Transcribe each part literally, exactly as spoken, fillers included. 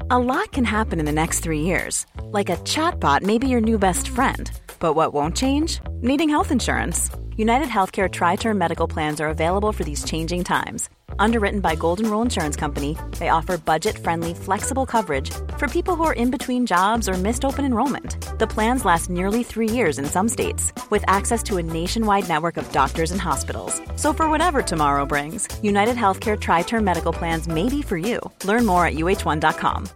A lot can happen in the next three years. Like a chatbot may be your new best friend. But what won't change? Needing health insurance. United Healthcare Tri-Term Medical Plans are available for these changing times. Underwritten by Golden Rule Insurance Company, they offer budget-friendly, flexible coverage for people who are in between jobs or missed open enrollment. The plans last nearly three years in some states, with access to a nationwide network of doctors and hospitals. So for whatever tomorrow brings, United Healthcare Tri-Term Medical Plans may be for you. Learn more at U H one dot com.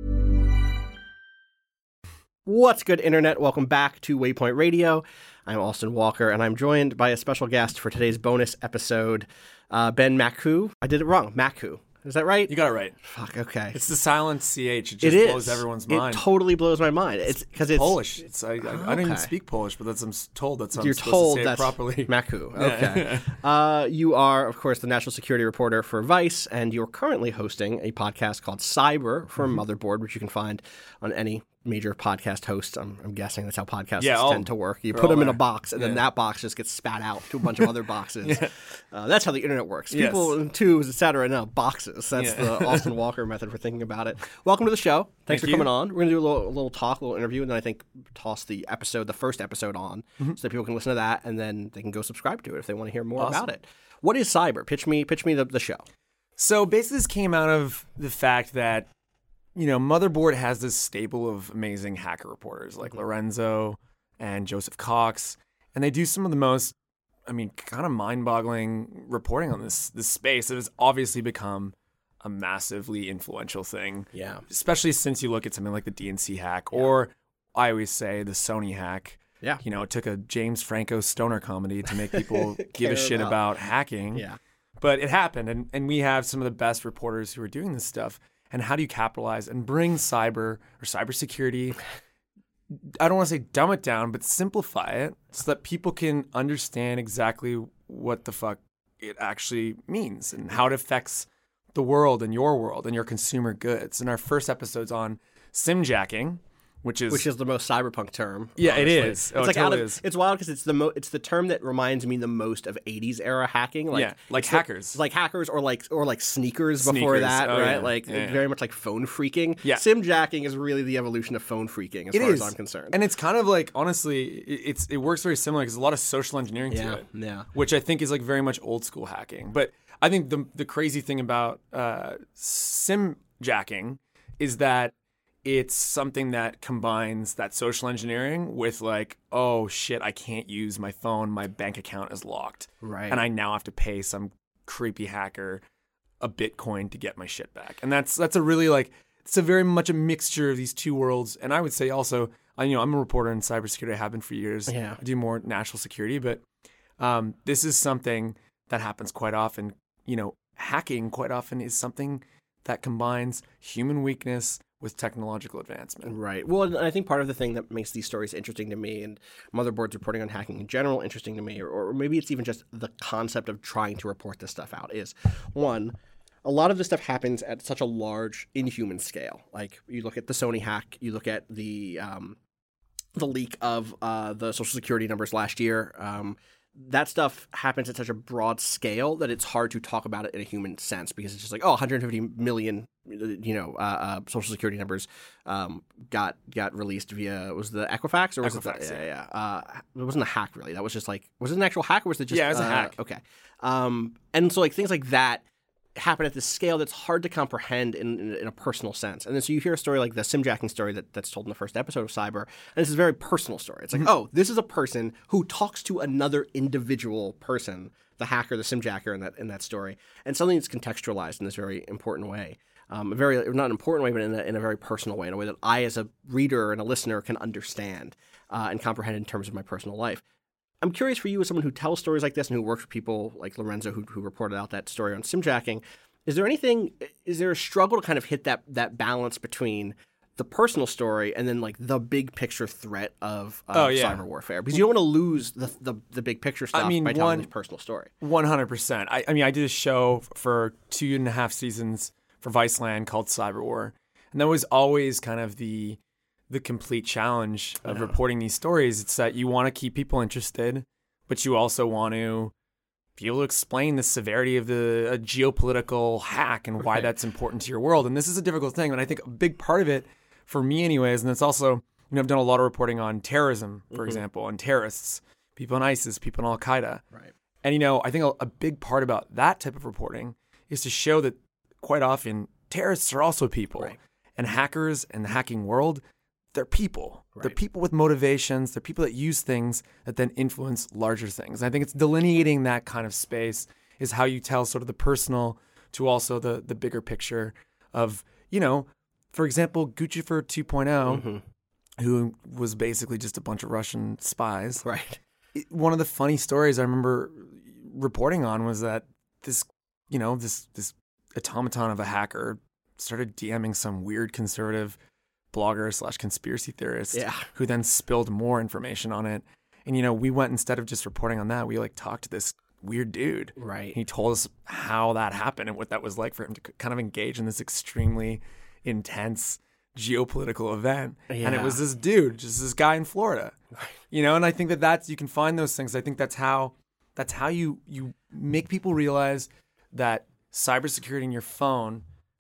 What's good, Internet? Welcome back to Waypoint Radio. I'm Austin Walker, and I'm joined by a special guest for today's bonus episode, uh, Ben Maku. I did it wrong. Maku. Is that right? You got it right. Fuck, okay. It's the silent C H. It just it blows everyone's mind. It totally blows my mind. It's because it's Polish. It's I, I, okay. I don't even speak Polish, but that's I'm told that's how You're I'm supposed told to say that's it properly. Maku. Okay. uh, you are, of course, the national security reporter for Vice, and you're currently hosting a podcast called Cyber for mm-hmm. Motherboard, which you can find on any major podcast host. I'm, I'm guessing that's how podcasts yeah, all, tend to work. You put them in a box, and yeah. then that box just gets spat out to a bunch of other boxes. yeah. uh, that's how the internet works. Yes. People in twos, et cetera, no, boxes. That's yeah. the Austin Walker method for thinking about it. Welcome to the show. Thanks Thank for you. coming on. We're going to do a little, a little talk, a little interview, and then I think toss the episode, the first episode on, mm-hmm. so that people can listen to that, and then they can go subscribe to it if they want to hear more awesome. about it. What is Cyber? Pitch me, pitch me the, the show. So basically this came out of the fact that you know, Motherboard has this stable of amazing hacker reporters like Lorenzo and Joseph Cox, and they do some of the most, I mean, kind of mind-boggling reporting on this this space. It has obviously become a massively influential thing. Yeah. Especially since you look at something like the D N C hack, yeah. or I always say the Sony hack. Yeah. You know, it took a James Franco stoner comedy to make people give a shit about. about hacking. Yeah. But it happened, and, and we have some of the best reporters who are doing this stuff. And how do you capitalize and bring cyber or cybersecurity? I don't want to say dumb it down, but simplify it so that people can understand exactly what the fuck it actually means and how it affects the world and your world and your consumer goods. And our first episode's on simjacking, which is which is the most cyberpunk term. Yeah, honestly. it is. It's Oh, like it totally out of, is. It's wild because it's the mo- it's the term that reminds me the most of eighties era hacking. Like, yeah, like so, hackers, like hackers, or like or like sneakers, sneakers. before that, oh, right? Yeah. Like yeah, very yeah. much like phone freaking. Yeah, simjacking is really the evolution of phone freaking, as it far is. as I'm concerned. And it's kind of like honestly, it, it's it works very similar because there's a lot of social engineering yeah, to it. Yeah, which I think is like very much old school hacking. But I think the the crazy thing about uh, simjacking is that it's something that combines that social engineering with like, oh shit, I can't use my phone. My bank account is locked. Right. And I now have to pay some creepy hacker a Bitcoin to get my shit back. And that's that's a really like, it's a very much a mixture of these two worlds. And I would say also, I, you know, I'm a reporter in cybersecurity. I have been for years. Yeah. I do more national security, but um, this is something that happens quite often. You know, hacking quite often is something that combines human weakness with technological advancement. Right. Well, and I think part of the thing that makes these stories interesting to me, and Motherboard's reporting on hacking in general interesting to me, or, or maybe it's even just the concept of trying to report this stuff out, is one, a lot of this stuff happens at such a large, inhuman scale. Like, you look at the Sony hack, you look at the um, the leak of uh, the Social Security numbers last year. Um, that stuff happens at such a broad scale that it's hard to talk about it in a human sense, because it's just like, oh, one hundred fifty million, you know, uh, uh, Social Security numbers um, got got released via, was the Equifax? Or was Equifax, it the, yeah. yeah, yeah. Uh, it wasn't a hack, really. That was just like, was it an actual hack, or was it just? Yeah, it was a uh, hack. Okay. Um, and so like things like that happen at this scale that's hard to comprehend in, in, in a personal sense. And then so you hear a story like the simjacking story that, that's told in the first episode of Cyber, and this is a very personal story. It's like, mm-hmm. oh, this is a person who talks to another individual person, the hacker, the simjacker in that in that story, and something that's contextualized in this very important way. Um, a very, not an important way, but in a, in a very personal way, in a way that I as a reader and a listener can understand uh, and comprehend in terms of my personal life. I'm curious for you, as someone who tells stories like this and who works with people like Lorenzo, who, who reported out that story on simjacking, is there anything, is there a struggle to kind of hit that that balance between the personal story and then like the big picture threat of uh, oh, yeah. cyber warfare? Because you don't want to lose the, the the big picture stuff I mean, by telling one, this personal story. one hundred percent. I, I mean, I did a show for two and a half seasons for Viceland called Cyber War, and that was always kind of the the complete challenge of reporting these stories. It's that you want to keep people interested, but you also want to be able to explain the severity of the a geopolitical hack and why Right. that's important to your world. And this is a difficult thing. And I think a big part of it for me anyways, and it's also, you know, I've done a lot of reporting on terrorism, for Mhm. example, and terrorists, people in ISIS, people in Al-Qaeda. Right. And, you know, I think a, a big part about that type of reporting is to show that quite often terrorists are also people. Right. And hackers and the hacking world, they're people. They're Right. people with motivations. They're people that use things that then influence larger things. And I think it's delineating that kind of space is how you tell sort of the personal to also the the bigger picture of, you know, for example, Guccifer two point oh, Mhm. who was basically just a bunch of Russian spies. Right. It- one of the funny stories I remember reporting on was that this, you know, this this automaton of a hacker started DMing some weird conservative blogger slash conspiracy theorist Yeah. who then spilled more information on it. And, you know, we went, instead of just reporting on that, we like talked to this weird dude. Right. He told us how that happened and what that was like for him to kind of engage in this extremely intense geopolitical event. And it Yeah. was this dude, just this guy in Florida, you know? And I think that that's, you can find those things. I think that's how, that's how you, you make people realize that cybersecurity in your phone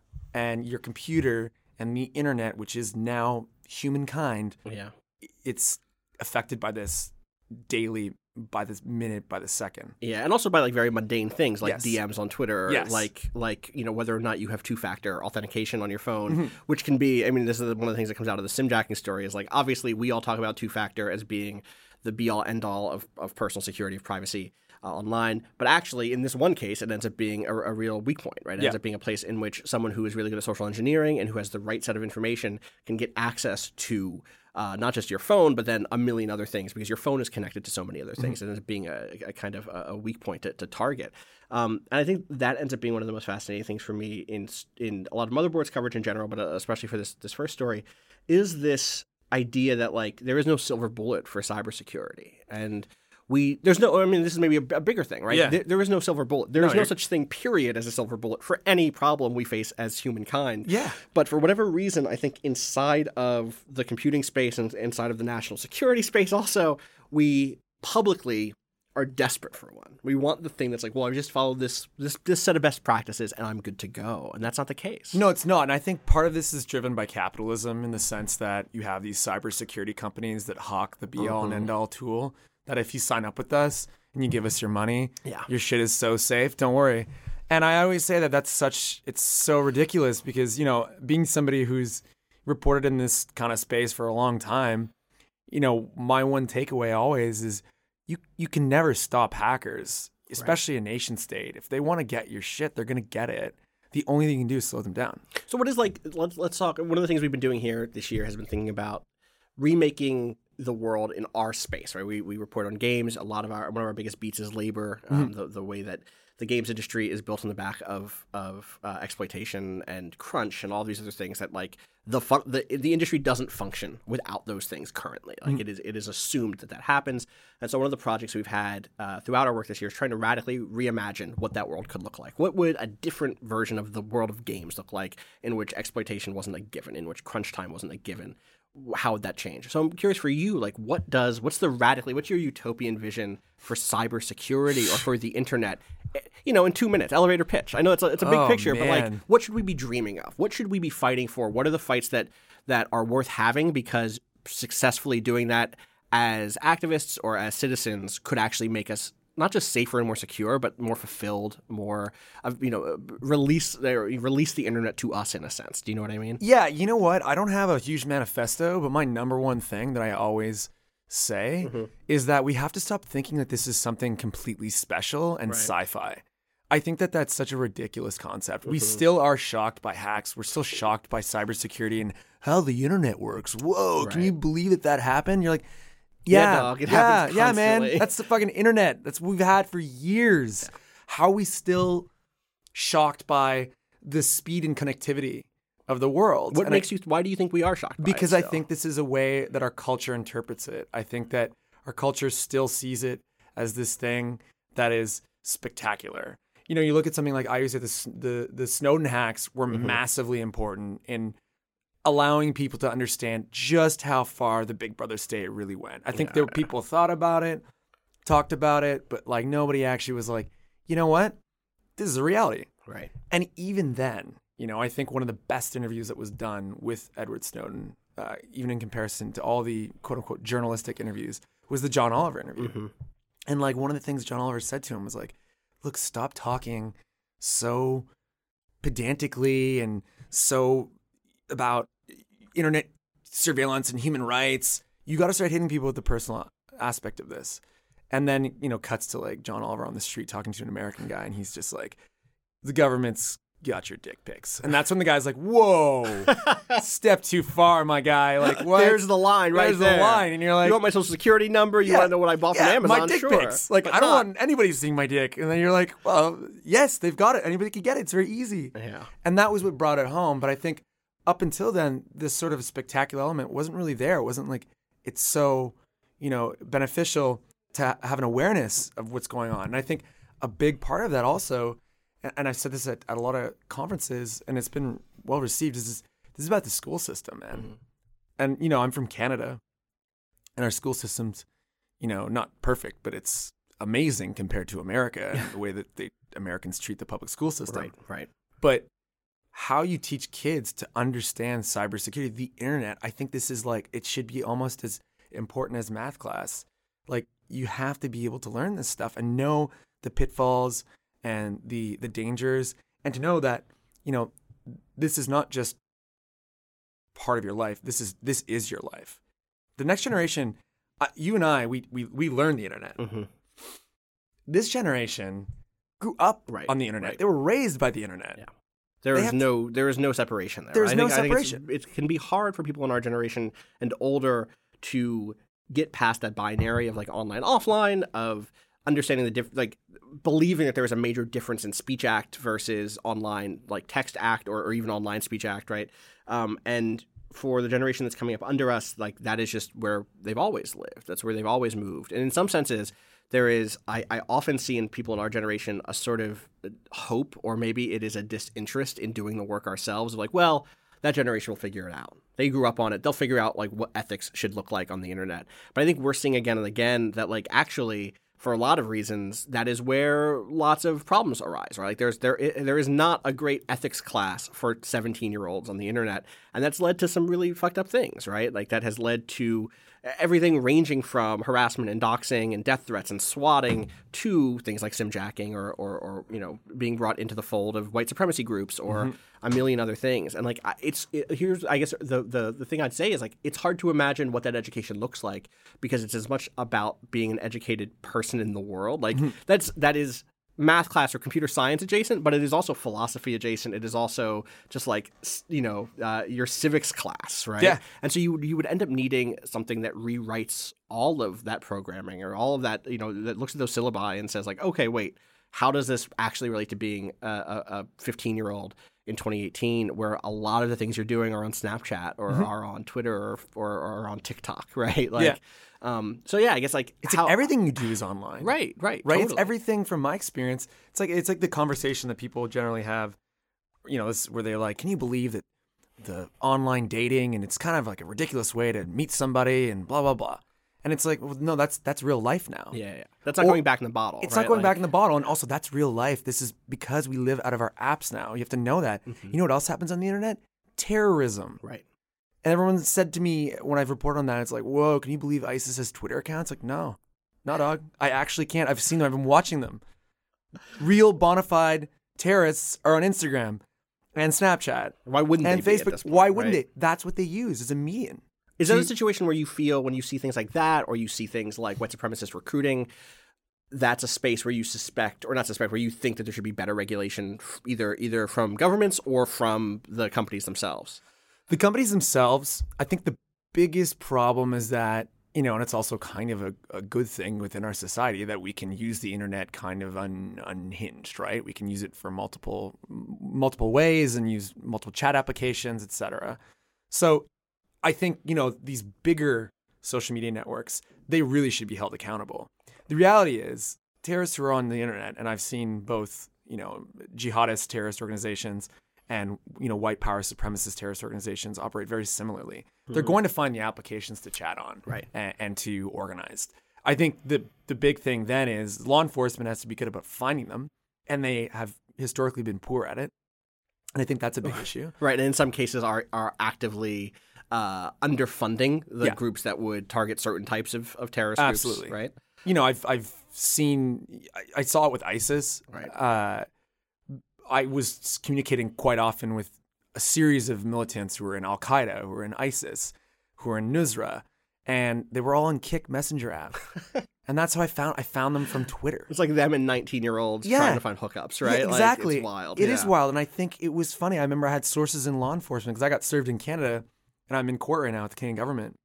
and your computer and the internet, which is now humankind, Yeah. it's affected by this daily, by this minute, by the second. Yeah, and also by like very mundane things like Yes. D Ms on Twitter, Yes. like like you know whether or not you have two-factor authentication on your phone, Mm-hmm. which can be. I mean, this is one of the things that comes out of the simjacking story. Is like obviously we all talk about two-factor as being the be-all end-all of of personal security, of privacy uh, online, but actually in this one case, it ends up being a, a real weak point, right? It ends Yeah. up being a place in which someone who is really good at social engineering and who has the right set of information can get access to. Uh, not just your phone, but then a million other things, because your phone is connected to so many other things. It ends up being a, a kind of a, a weak point to, to target. Um, and I think that ends up being one of the most fascinating things for me in in a lot of motherboards coverage in general, but uh, especially for this this first story, is this idea that like there is no silver bullet for cybersecurity. And we there's no I mean this is maybe a, a bigger thing, right? Yeah. There, there is no silver bullet. There is No, no you're- such thing, period, as a silver bullet for any problem we face as humankind. Yeah. But for whatever reason, I think inside of the computing space and inside of the national security space also, we publicly are desperate for one. We want the thing that's like, well, I just followed this this this set of best practices and I'm good to go. And that's not the case. No, it's not. And I think part of this is driven by capitalism in the sense that you have these cybersecurity companies that hawk the be all and end all tool that if you sign up with us and you give us your money, Yeah. your shit is so safe. Don't worry. And I always say that that's such, it's so ridiculous because, you know, being somebody who's reported in this kind of space for a long time, you know, my one takeaway always is you, you can never stop hackers, especially a nation state. If they want to get your shit, they're going to get it. The only thing you can do is slow them down. So what is like let's let's talk one of the things we've been doing here this year has been thinking about remaking the world in our space, right? We we report on games. A lot of our one of our biggest beats is labor. Um, the the way that the games industry is built on the back of of uh, exploitation and crunch and all these other things that like the fun- the the industry doesn't function without those things currently. Like it is it is assumed that that happens. And so one of the projects we've had uh, throughout our work this year is trying to radically reimagine what that world could look like. What would a different version of the world of games look like in which exploitation wasn't a given, in which crunch time wasn't a given? How would that change? So I'm curious for you, like what does, what's the radically, what's your utopian vision for cybersecurity or for the internet? You know, in two minutes, elevator pitch. I know it's a, it's a big Oh, picture, but like, man. what should we be dreaming of? What should we be fighting for? What are the fights that, that are worth having because successfully doing that as activists or as citizens could actually make us not just safer and more secure, but more fulfilled, more, uh, you know, release, uh, release the internet to us in a sense. Do you know what I mean? Yeah, you know what? I don't have a huge manifesto, but my number one thing that I always say Mm-hmm. is that we have to stop thinking that this is something completely special and Right. sci-fi. I think that that's such a ridiculous concept. We Mm-hmm. still are shocked by hacks. We're still shocked by cybersecurity and how the internet works. Whoa, can Right. you believe that that happened? You're like, Yeah, yeah, dog, it yeah, happens yeah, man. constantly. That's the fucking internet. That's what we've had for years. How are we still shocked by the speed and connectivity of the world? What And I- makes you, why do you think we are shocked by it because I still? think this is a way that our culture interprets it. I think that our culture still sees it as this thing that is spectacular. You know, you look at something like I used to say the the, the Snowden hacks were Mm-hmm. massively important in allowing people to understand just how far the Big Brother state really went. I think there were people thought about it, talked about it, but like nobody actually was like, you know what? This is a reality. Right. And even then, you know, I think one of the best interviews that was done with Edward Snowden, uh, even in comparison to all the quote unquote journalistic interviews, was the John Oliver interview. Mm-hmm. And like one of the things John Oliver said to him was like, look, stop talking so pedantically and so about internet surveillance and human rights. You got to start hitting people with the personal aspect of this. And then, you know, cuts to like John Oliver on the street talking to an American guy. And he's just like, the government's got your dick pics. And that's when the guy's like, whoa, step too far, my guy. Like, what? There's the line right There's there. the line. And you're like, you want my social security number? You yeah, want to know what I bought yeah, from Amazon? my dick sure. pics. Like, But I don't not. want anybody seeing my dick. And then you're like, well, yes, they've got it. Anybody can get it. It's very easy. Yeah. And that was what brought it home. But I think up until then, this sort of spectacular element wasn't really there. It wasn't like it's so, you know, beneficial to have an awareness of what's going on. And I think a big part of that also, and, and I've said this at, at a lot of conferences, and it's been well received, is this, this is about the school system, man. Mm-hmm. And, you know, I'm from Canada, and our school system's, you know, not perfect, but it's amazing compared to America and the way that they Americans treat the public school system. Right, right. But how you teach kids to understand cybersecurity, the internet, I think this is like, it should be almost as important as math class. Like, you have to be able to learn this stuff and know the pitfalls and the the dangers, and to know that, you know, this is not just part of your life. This is this is your life. The next generation, uh, you and I, we we we learned the internet. Mm-hmm. This generation grew up right, on the internet. right. They were raised by the internet. Yeah. There They is have to- no there is no separation there. There's I no think, I think it's- separation. it can be hard for people in our generation and older to get past that binary of like online, offline, of understanding the diff- like believing that there is a major difference in speech act versus online, like text act, or, or even online speech act, right? Um, and for the generation that's coming up under us, like that is just where they've always lived. That's where they've always moved. And in some senses, there is, I, I often see in people in our generation a sort of hope, or maybe it is a disinterest in doing the work ourselves of like, well, that generation will figure it out. They grew up on it. They'll figure out like what ethics should look like on the internet. But I think we're seeing again and again that like actually for a lot of reasons, that is where lots of problems arise, right? Like there's there there is not a great ethics class for seventeen-year-olds on the internet, and that's led to some really fucked up things, right? Like that has led to everything ranging from harassment and doxing and death threats and swatting to things like simjacking or, or, or you know, being brought into the fold of white supremacy groups or mm-hmm. a million other things. And like it's it, here's I guess the, the the thing I'd say is like it's hard to imagine what that education looks like because it's as much about being an educated person in the world. Like mm-hmm. that's that is math class or computer science adjacent, but it is also philosophy adjacent. It is also just like, you know, uh, your civics class, right? Yeah. And so you you would end up needing something that rewrites all of that programming or all of that, you know, that looks at those syllabi and says like, okay, wait, how does this actually relate to being a, a fifteen-year-old in twenty eighteen where a lot of the things you're doing are on Snapchat or mm-hmm. are on Twitter or, or, or on TikTok, right? Like, yeah. Um, so yeah, I guess like it's how, like everything you do is online, right? Right, right. Totally. It's everything from my experience. It's like it's like the conversation that people generally have, you know, this, where they're like, "Can you believe that the online dating and it's kind of like a ridiculous way to meet somebody and blah blah blah." And it's like, well, no, that's that's real life now. Yeah, yeah. That's not or, going back in the bottle. It's right? not going like, back in the bottle, and also that's real life. This is because we live out of our apps now. You have to know that. Mm-hmm. You know what else happens on the internet? Terrorism. Right. And everyone said to me when I've reported on that, it's like, whoa, can you believe ISIS has Twitter accounts? Like, no, no, dog. I actually can't. I've seen them. I've been watching them. Real bona fide terrorists are on Instagram and Snapchat. Why wouldn't and they Facebook? be at this point, Why wouldn't right? they? That's what they use as a median. Is that a situation where you feel when you see things like that, or you see things like white supremacist recruiting, that's a space where you suspect, or not suspect, where you think that there should be better regulation, either either from governments or from the companies themselves? The companies themselves, I think the biggest problem is that, you know, and it's also kind of a, a good thing within our society that we can use the internet kind of un, unhinged, right? We can use it for multiple multiple ways and use multiple chat applications, et cetera. So I think, you know, these bigger social media networks, they really should be held accountable. The reality is terrorists who are on the internet, and I've seen both, you know, jihadist terrorist organizations and, you know, white power supremacist terrorist organizations operate very similarly. Mm-hmm. They're going to find the applications to chat on right. and, and to organize. I think the the big thing then is law enforcement has to be good about finding them, and they have historically been poor at it. And I think that's a big issue. Right, and in some cases are are actively uh, underfunding the Yeah. groups that would target certain types of, of terrorist Absolutely. groups, right? You know, I've I've seen, I, I saw it with ISIS. Right. Uh, I was communicating quite often with a series of militants who were in Al Qaeda, who were in ISIS, who were in Nusra, and they were all in Kik Messenger app. And that's how I found I found them from Twitter. It's like them and nineteen-year-olds Yeah. trying to find hookups, right? Yeah, exactly. Like, it's wild. It yeah. is wild. And I think it was funny. I remember I had sources in law enforcement because I got served in Canada and I'm in court right now with the Canadian government.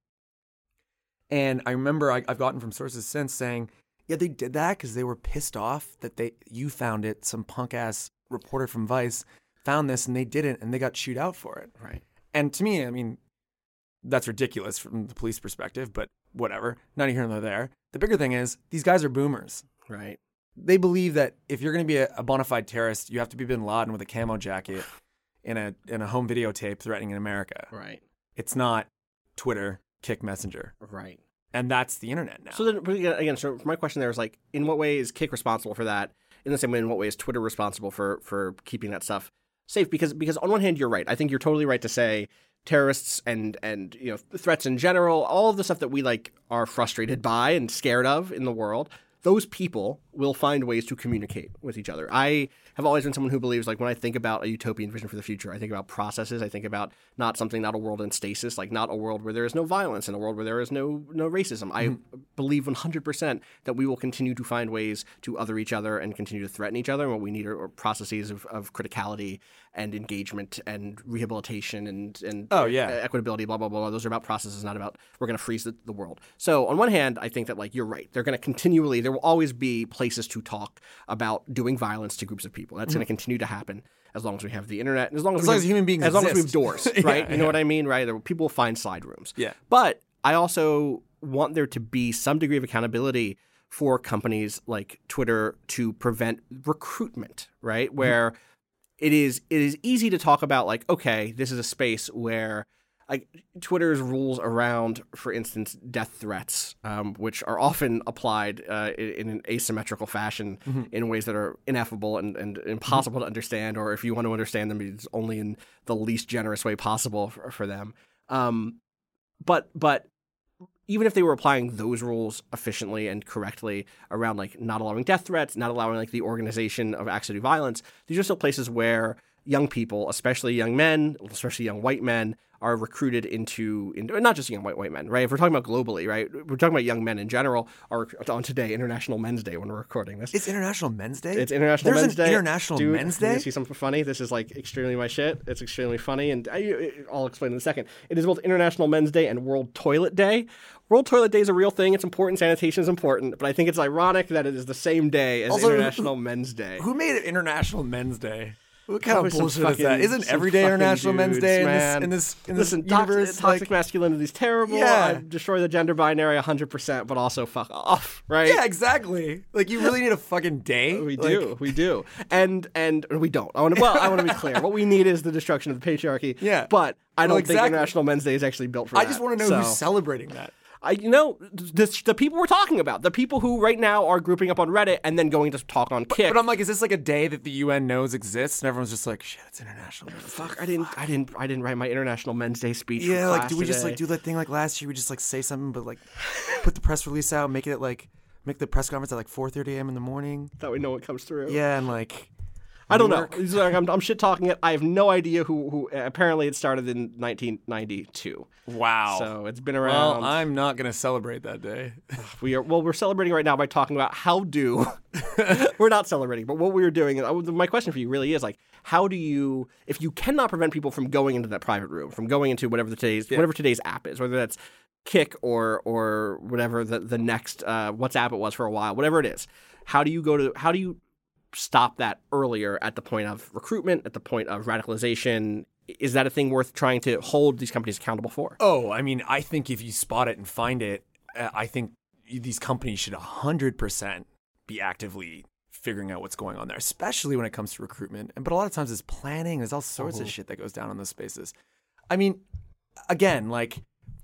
And I remember I, I've gotten from sources since saying, yeah, they did that because they were pissed off that they you found it. Some punk ass reporter from Vice found this and they didn't and they got chewed out for it. Right. And to me, I mean, that's ridiculous from the police perspective, but whatever. Neither here nor there. The bigger thing is these guys are boomers. Right. They believe that if you're going to be a, a bona fide terrorist, you have to be Bin Laden with a camo jacket in a in a home videotape threatening in America. Right. It's not Twitter, Kik Messenger. Right. And that's the internet now. So then, but again, again, so my question there is like, in what way is Kik responsible for that? In the same way, in what way is Twitter responsible for for keeping that stuff safe? Because because on one hand, you're right. I think you're totally right to say terrorists and and you know threats in general, all of the stuff that we like are frustrated by and scared of in the world. Those people will find ways to communicate with each other. I have always been someone who believes, like, when I think about a utopian vision for the future, I think about processes. I think about not something, not a world in stasis, like not a world where there is no violence and a world where there is no no racism. Mm-hmm. I believe one hundred percent that we will continue to find ways to other each other and continue to threaten each other. And what we need are, are processes of, of criticality and engagement and rehabilitation and, and oh, yeah. equitability, blah, blah, blah, blah. Those are about processes, not about we're going to freeze the, the world. So on one hand, I think that, like, you're right. They're going to continually, there will always be places to talk about doing violence to groups of people. That's mm-hmm. going to continue to happen as long as we have the internet and as long as, as, we long have, as human beings as exist. long as we have doors, right? yeah, you know yeah. what I mean, right? There, people will find side rooms. Yeah. But I also want there to be some degree of accountability for companies like Twitter to prevent recruitment, right? Where mm-hmm. it is it is easy to talk about, like, okay, this is a space where, like, Twitter's rules around, for instance, death threats, um, which are often applied uh, in, in an asymmetrical fashion mm-hmm. in ways that are ineffable and, and impossible mm-hmm. to understand, or if you want to understand them, it's only in the least generous way possible for, for them. Um, but but even if they were applying those rules efficiently and correctly around, like, not allowing death threats, not allowing, like, the organization of acts of violence, these are still places where young people, especially young men, especially young white men, are recruited into, into not just young white white men, right? If we're talking about globally, right? We're talking about young men in general. Are on today, International Men's Day, when we're recording this. It's International Men's Day? It's International There's Men's an Day. International Dude, Men's you Day? see something funny? This is, like, extremely my shit. It's extremely funny, and I, I'll explain in a second. It is both International Men's Day and World Toilet Day. World Toilet Day is a real thing. It's important. Sanitation is important. But I think it's ironic that it is the same day as Also, International who, Men's Day. Who made it International Men's Day? What kind Probably of some bullshit fucking- is that? Isn't some every day fucking International Men's dudes, Day in man. this in this in Listen, this toxic, universe? toxic Like, masculinity is terrible. Yeah. I destroy the gender binary one hundred percent, but also fuck off, right? yeah, exactly. Like, you really need a fucking day. We Like, do, we do, and and we don't. I want to, well, I want to be clear. What we need is the destruction of the patriarchy. Yeah. but I Well, don't think exactly. International Men's Day is actually built for I that. just want to know So, who's celebrating that. I, you know, the, the people we're talking about, the people who right now are grouping up on Reddit and then going to talk on Kik. But I'm like, is this like a day that the U N knows exists, and everyone's just like, shit, it's International Men's Day. Fuck, I didn't, I didn't, I didn't write my International Men's Day speech. Yeah, for like, class do we just today. like do that thing like last year? We just like say something, but like put the press release out, make it like make the press conference at like four thirty a.m. in the morning. that we know what comes through? Yeah, and like I don't New know. York. It's like I'm, I'm shit talking it. I have no idea who. Who apparently it started in nineteen ninety-two. Wow. So it's been well, around. I'm not gonna celebrate that day. we are well. We're celebrating right now by talking about how do. We're not celebrating, but what we are doing. I would- My question for you really is, like, how do you, if you cannot prevent people from going into that private room, from going into whatever the today's Yeah. whatever today's app is, whether that's Kik or or whatever the the next uh, WhatsApp it was for a while, whatever it is. How do you go to? How do you stop that earlier at the point of recruitment, at the point of radicalization? Is that a thing worth trying to hold these companies accountable for? Oh, I mean, I think if you spot it and find it, uh, I think these companies should one hundred percent be actively figuring out what's going on there, especially when it comes to recruitment. And But a lot of times it's planning. There's all sorts Mhm. of shit that goes down in those spaces. I mean, again, like,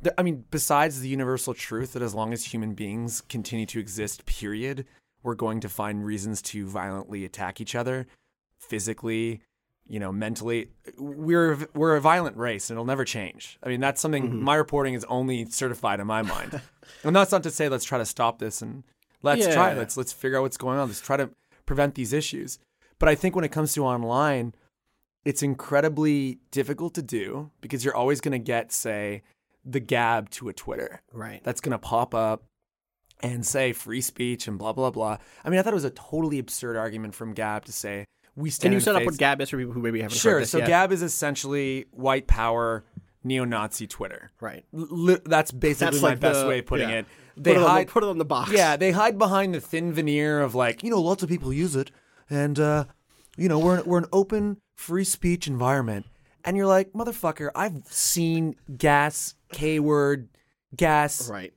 I mean, besides the universal truth that as long as human beings continue to exist, period, we're going to find reasons to violently attack each other, physically, you know, mentally. We're we're a violent race, and it'll never change. I mean, that's something mm-hmm. my reporting is only certified in my mind. And that's not to say let's try to stop this and let's yeah. try. Let's let's figure out what's going on. Let's try to prevent these issues. But I think when it comes to online, it's incredibly difficult to do because you're always going to get, say, the Gab to a Twitter. Right. That's going to pop up and say free speech and blah, blah, blah. I mean, I thought it was a totally absurd argument from Gab to say, we stand Can you in set up face- what Gab is for people who maybe haven't sure, heard this so yet? Gab is essentially white power, neo-Nazi Twitter. Right. Li- that's basically That's my like best the- way of putting yeah. it. They put, it hide, on the, put it on the box. Yeah, they hide behind the thin veneer of like, you know, lots of people use it, and uh, you know, we're an, we're an open, free speech environment. And you're like, motherfucker, I've seen gas, K-word, gas, Right.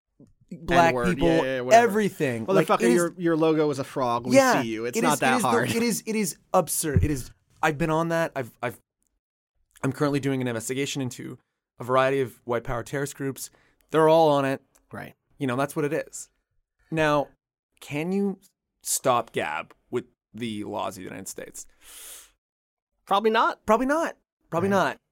black N-word, people, yeah, yeah, whatever. everything. Motherfucker, Like, it is- your your logo is a frog. We yeah, see you. It's it not is- that it is the- hard. it is it is absurd. It is. I've been on that. I've I've I'm currently doing an investigation into a variety of white power terrorist groups. They're all on it. Right. You know, that's what it is. Now, can you stop Gab with the laws of the United States? Probably not. Probably not. Probably Right. not.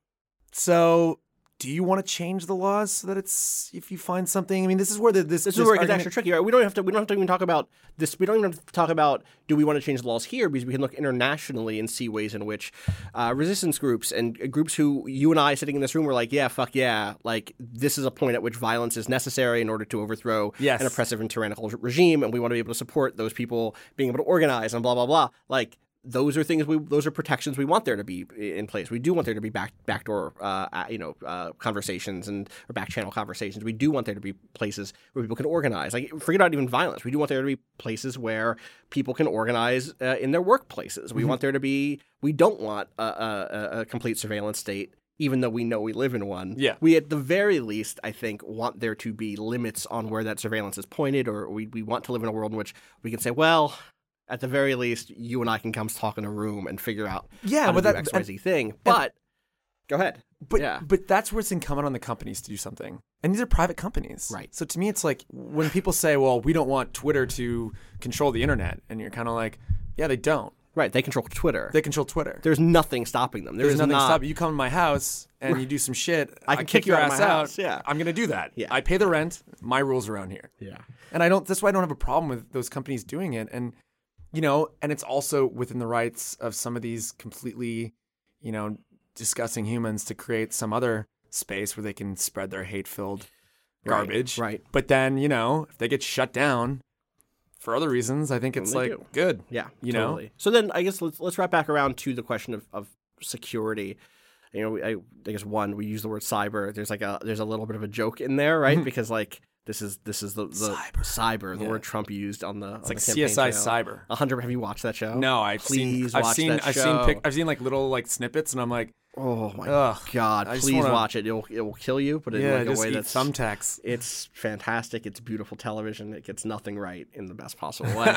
So, do you want to change the laws so that it's if you find something? I mean, this is where the, this This, this is where it gets argument- extra tricky. Right? We don't have to. We don't have to even talk about this. We don't even have to talk about do we want to change the laws here, because we can look internationally and see ways in which uh, resistance groups and groups who you and I sitting in this room were like, yeah, fuck yeah, like this is a point at which violence is necessary in order to overthrow Yes. an oppressive and tyrannical regime, and we want to be able to support those people being able to organize and blah blah blah. Like. Those are things we. Those are protections we want there to be in place. We do want there to be back backdoor, uh, you know, uh, conversations and or back channel conversations. We do want there to be places where people can organize. Like, forget about even violence. We do want there to be places where people can organize uh, in their workplaces. We Mm-hmm. want there to be. We don't want a, a, a complete surveillance state, even though we know we live in one. Yeah. We at the very least, I think, want there to be limits on where that surveillance is pointed, or we we want to live in a world in which we can say, well. At the very least, you and I can come talk in a room and figure out Yeah, how to but do that- X Y Z thing. But go ahead. But yeah. but that's where it's incumbent on the companies to do something. And these are private companies. Right. So to me, it's like when people say, well, we don't want Twitter to control the internet. And you're kind of like, yeah, they don't. Right. They control Twitter. They control Twitter. There's nothing stopping them. There There's is nothing not, stopping you. Come to my house and you do some shit. I can kick you your out of ass my out. house, yeah. I'm going to do that. Yeah. I pay the rent. My rules around here. Yeah. And I don't, that's why I don't have a problem with those companies doing it. And, you know, and it's also within the rights of some of these completely, you know, disgusting humans to create some other space where they can spread their hate-filled garbage. Right. right. But then, you know, if they get shut down for other reasons, I think it's they like do. good. Yeah. You totally. know? So then I guess let's let's wrap back around to the question of, of security. You know, I, I guess one, we use the word cyber. There's like a there's a little bit of a joke in there, right? Because like This is this is the, the Cyber. cyber, the Yeah. word Trump used on the. It's like C S I Cyber. A hundred. Have you watched that show? No, I've Please seen. I've watch seen. that I've show. seen. Pic, I've seen like little like snippets, and I'm like, Oh my Ugh. god! I just Please wanna- watch it. It'll it will kill you, but in yeah, like a just way eat that's thumbtacks. It's fantastic. It's beautiful television. It gets nothing right in the best possible way.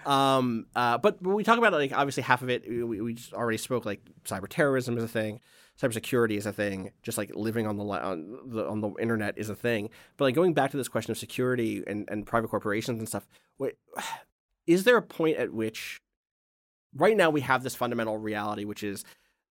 um, uh, but when we talk about like obviously half of it, we, we just already spoke like cyber terrorism is a thing, cybersecurity is a thing, just like living on the li- on the on the internet is a thing. But like going back to this question of security and, and private corporations and stuff, wait, is there a point at which right now we have this fundamental reality, which is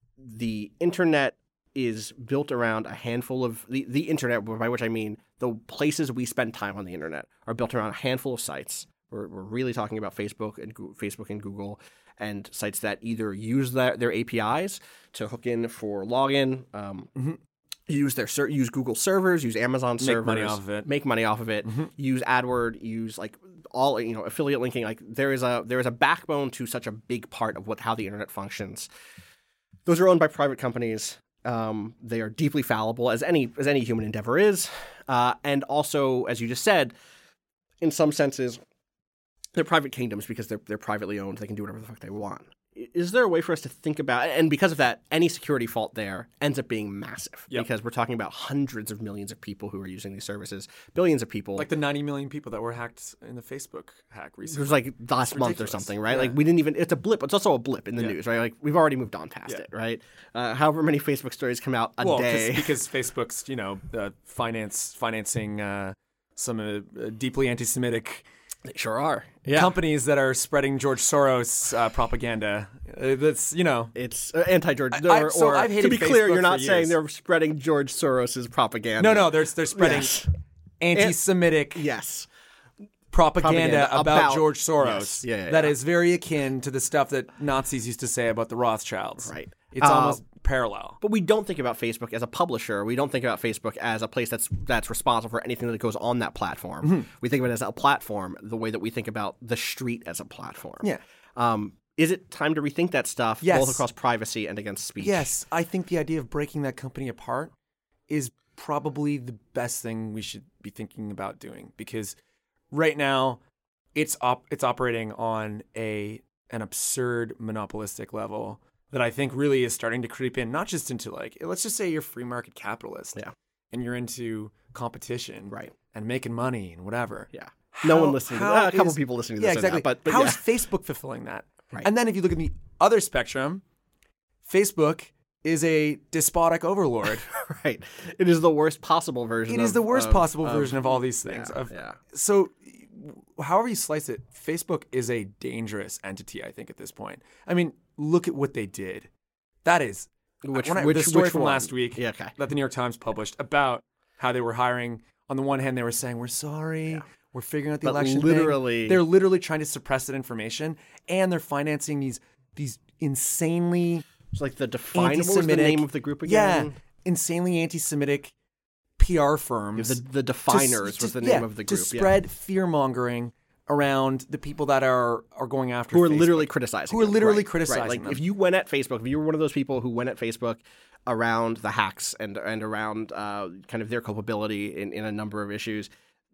the internet is built around a handful of the, the internet, by which I mean the places we spend time on the internet are built around a handful of sites. We're, we're really talking about Facebook and Go- Facebook and Google and sites that either use their, their A P Is to hook in for login, um, Mm-hmm. use their ser- use Google servers, use Amazon Make servers, money off of it. make money off of it, Mm-hmm. use AdWord, use like all you know affiliate linking. Like there is a there is a backbone to such a big part of what how the internet functions. Those are owned by private companies. Um, they are deeply fallible, as any as any human endeavor is, uh, and also, as you just said, in some senses, they're private kingdoms because they're they're privately owned. They can do whatever the fuck they want. is there a way for us to think about, and because of that, any security fault there ends up being massive Yep. because we're talking about hundreds of millions of people who are using these services, billions of people. Like the ninety million people that were hacked in the Facebook hack It recently. was like last month or ridiculous. something, right? Yeah. Like we didn't even, it's a blip. It's also a blip in the Yeah. news, right? Like we've already moved on past Yeah. it, right? Uh, however many Facebook stories come out a well, day. because Facebook's, you know, uh, finance financing uh, some uh, deeply anti-Semitic They sure are. Yeah. companies that are spreading George Soros uh, propaganda. Uh, that's, you know, It's uh, anti-George. I- or, so or- I've hated to be clear, Facebook you're not for saying years. they're spreading George Soros's propaganda. no, no, they're they're spreading Yes. anti-Semitic Yes. propaganda, Propaganda about, about- George Soros. Yes. Yeah, yeah, that yeah. is very akin to the stuff that Nazis used to say about the Rothschilds. Right. It's Uh, almost parallel. But we don't think about Facebook as a publisher. We don't think about Facebook as a place that's that's responsible for anything that goes on that platform. Mm-hmm. We think of it as a platform the way that we think about the street as a platform. Yeah. Um, is it time to rethink that stuff, Yes. both across privacy and against speech? Yes, I think the idea of breaking that company apart is probably the best thing we should be thinking about doing, because right now it's op- it's operating on a an absurd monopolistic level that I think really is starting to creep in, not just into like, let's just say you're free market capitalist, Yeah. and you're into competition, Right. and making money and whatever. Yeah. No How- one listening to how that. A couple is- people listening to yeah, this. are exactly. That, but but how yeah. is Facebook fulfilling that? Right. And then if you look at the other spectrum, Facebook is a despotic overlord. right. It is the worst possible version. It is of- the worst of- possible of- version of all these things. Yeah, Of- yeah. So, however you slice it, Facebook is a dangerous entity, I think, at this point. I mean, look at what they did. That is Which, when I- which, the story which from one? last week Yeah, okay. that the New York Times published about how they were hiring. On the one hand, they were saying, "We're sorry, we're figuring out the But election thing." literally- They're literally trying to suppress that information, and they're financing these these insanely It's like the define. What was the anti-Semitic. name of the group again? Yeah, insanely anti-Semitic P R firms. The, the to- Definers to- was the yeah, name of the group. to yeah. spread fear mongering around the people that are are going after who are Facebook. literally criticizing Who are them. literally Right, criticizing right. Like them. if you went at Facebook, if you were one of those people who went at Facebook around the hacks and and around uh, kind of their culpability in, in a number of issues,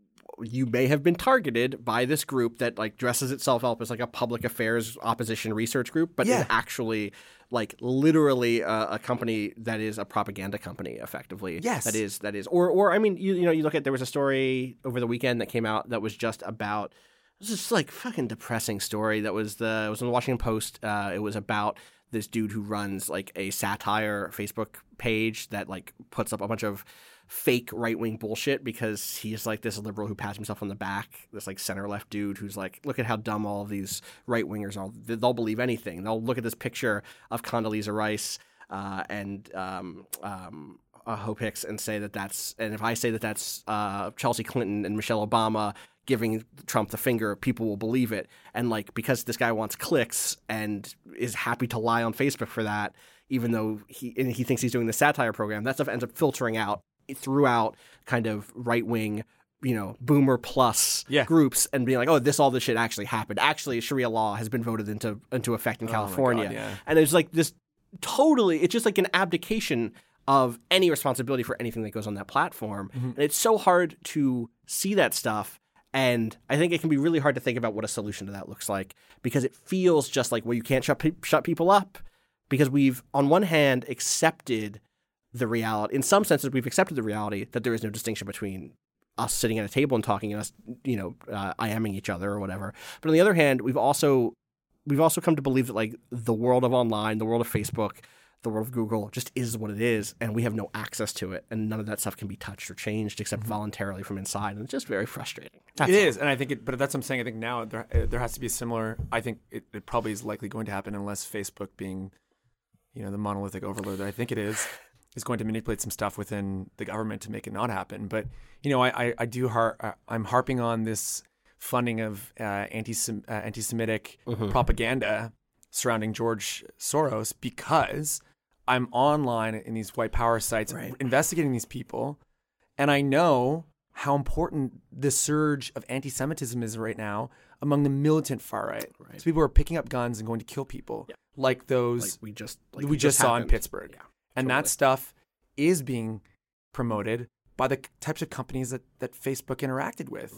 you may have been targeted by this group that like dresses itself up as like a public affairs opposition research group, but Yeah. is actually like literally a, a company that is a propaganda company, effectively. Yes. that is that is, or or I mean, you you know, you look at there was a story over the weekend that came out that was just about. It was just like fucking depressing story that was the it was in the Washington Post. Uh, it was about this dude who runs like a satire Facebook page that like puts up a bunch of fake right wing bullshit because he's like this liberal who pats himself on the back. This like center left dude who's like, look at how dumb all of these right wingers are. They'll believe anything. They'll look at this picture of Condoleezza Rice uh, and um, um, uh, Hope Hicks and say that that's and if I say that that's uh, Chelsea Clinton and Michelle Obama giving Trump the finger, people will believe it. And like because this guy wants clicks and is happy to lie on Facebook for that, even though he and he thinks he's doing the satire program, that stuff ends up filtering out throughout kind of right wing, you know, boomer plus Yeah. groups and being like, oh, this all this shit actually happened. Actually, Sharia law has been voted into into effect in Oh my God, California, yeah. and there's like this totally. It's just like an abdication of any responsibility for anything that goes on that platform, Mm-hmm. and it's so hard to see that stuff. And I think it can be really hard to think about what a solution to that looks like because it feels just like, well, you can't shut pe- shut people up because we've, on one hand, accepted the reality. In some senses, we've accepted the reality that there is no distinction between us sitting at a table and talking and us, you know, uh, IMing each other or whatever. But on the other hand, we've also we've also come to believe that like the world of online, the world of Facebook, the world of Google just is what it is, and we have no access to it, and none of that stuff can be touched or changed except voluntarily from inside, and it's just very frustrating. That's It all. is, and I think it. But that's what I'm saying. I think now there uh, there has to be a similar. I think it, it probably is likely going to happen unless Facebook, being, you know, the monolithic overlord that I think it is, is going to manipulate some stuff within the government to make it not happen. But you know, I I, I do har- I'm harping on this funding of uh, anti uh, anti-Semitic Mm-hmm. propaganda surrounding George Soros because I'm online in these white power sites Right. investigating these people, and I know how important the surge of anti-Semitism is right now among the militant far right. Right. So people are picking up guns and going to kill people, Yeah. like those Like we just like we it just saw in happened. Pittsburgh. Yeah, and totally. that stuff is being promoted by the types of companies that, that Facebook interacted with. Right.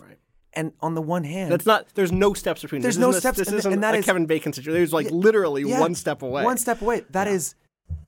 And on the one hand, That's not. There's no steps between. There's this no isn't a- steps, This and- isn't and that a is- Kevin Bacon situation. There's like literally Yeah, one step away. One step away. That Yeah. is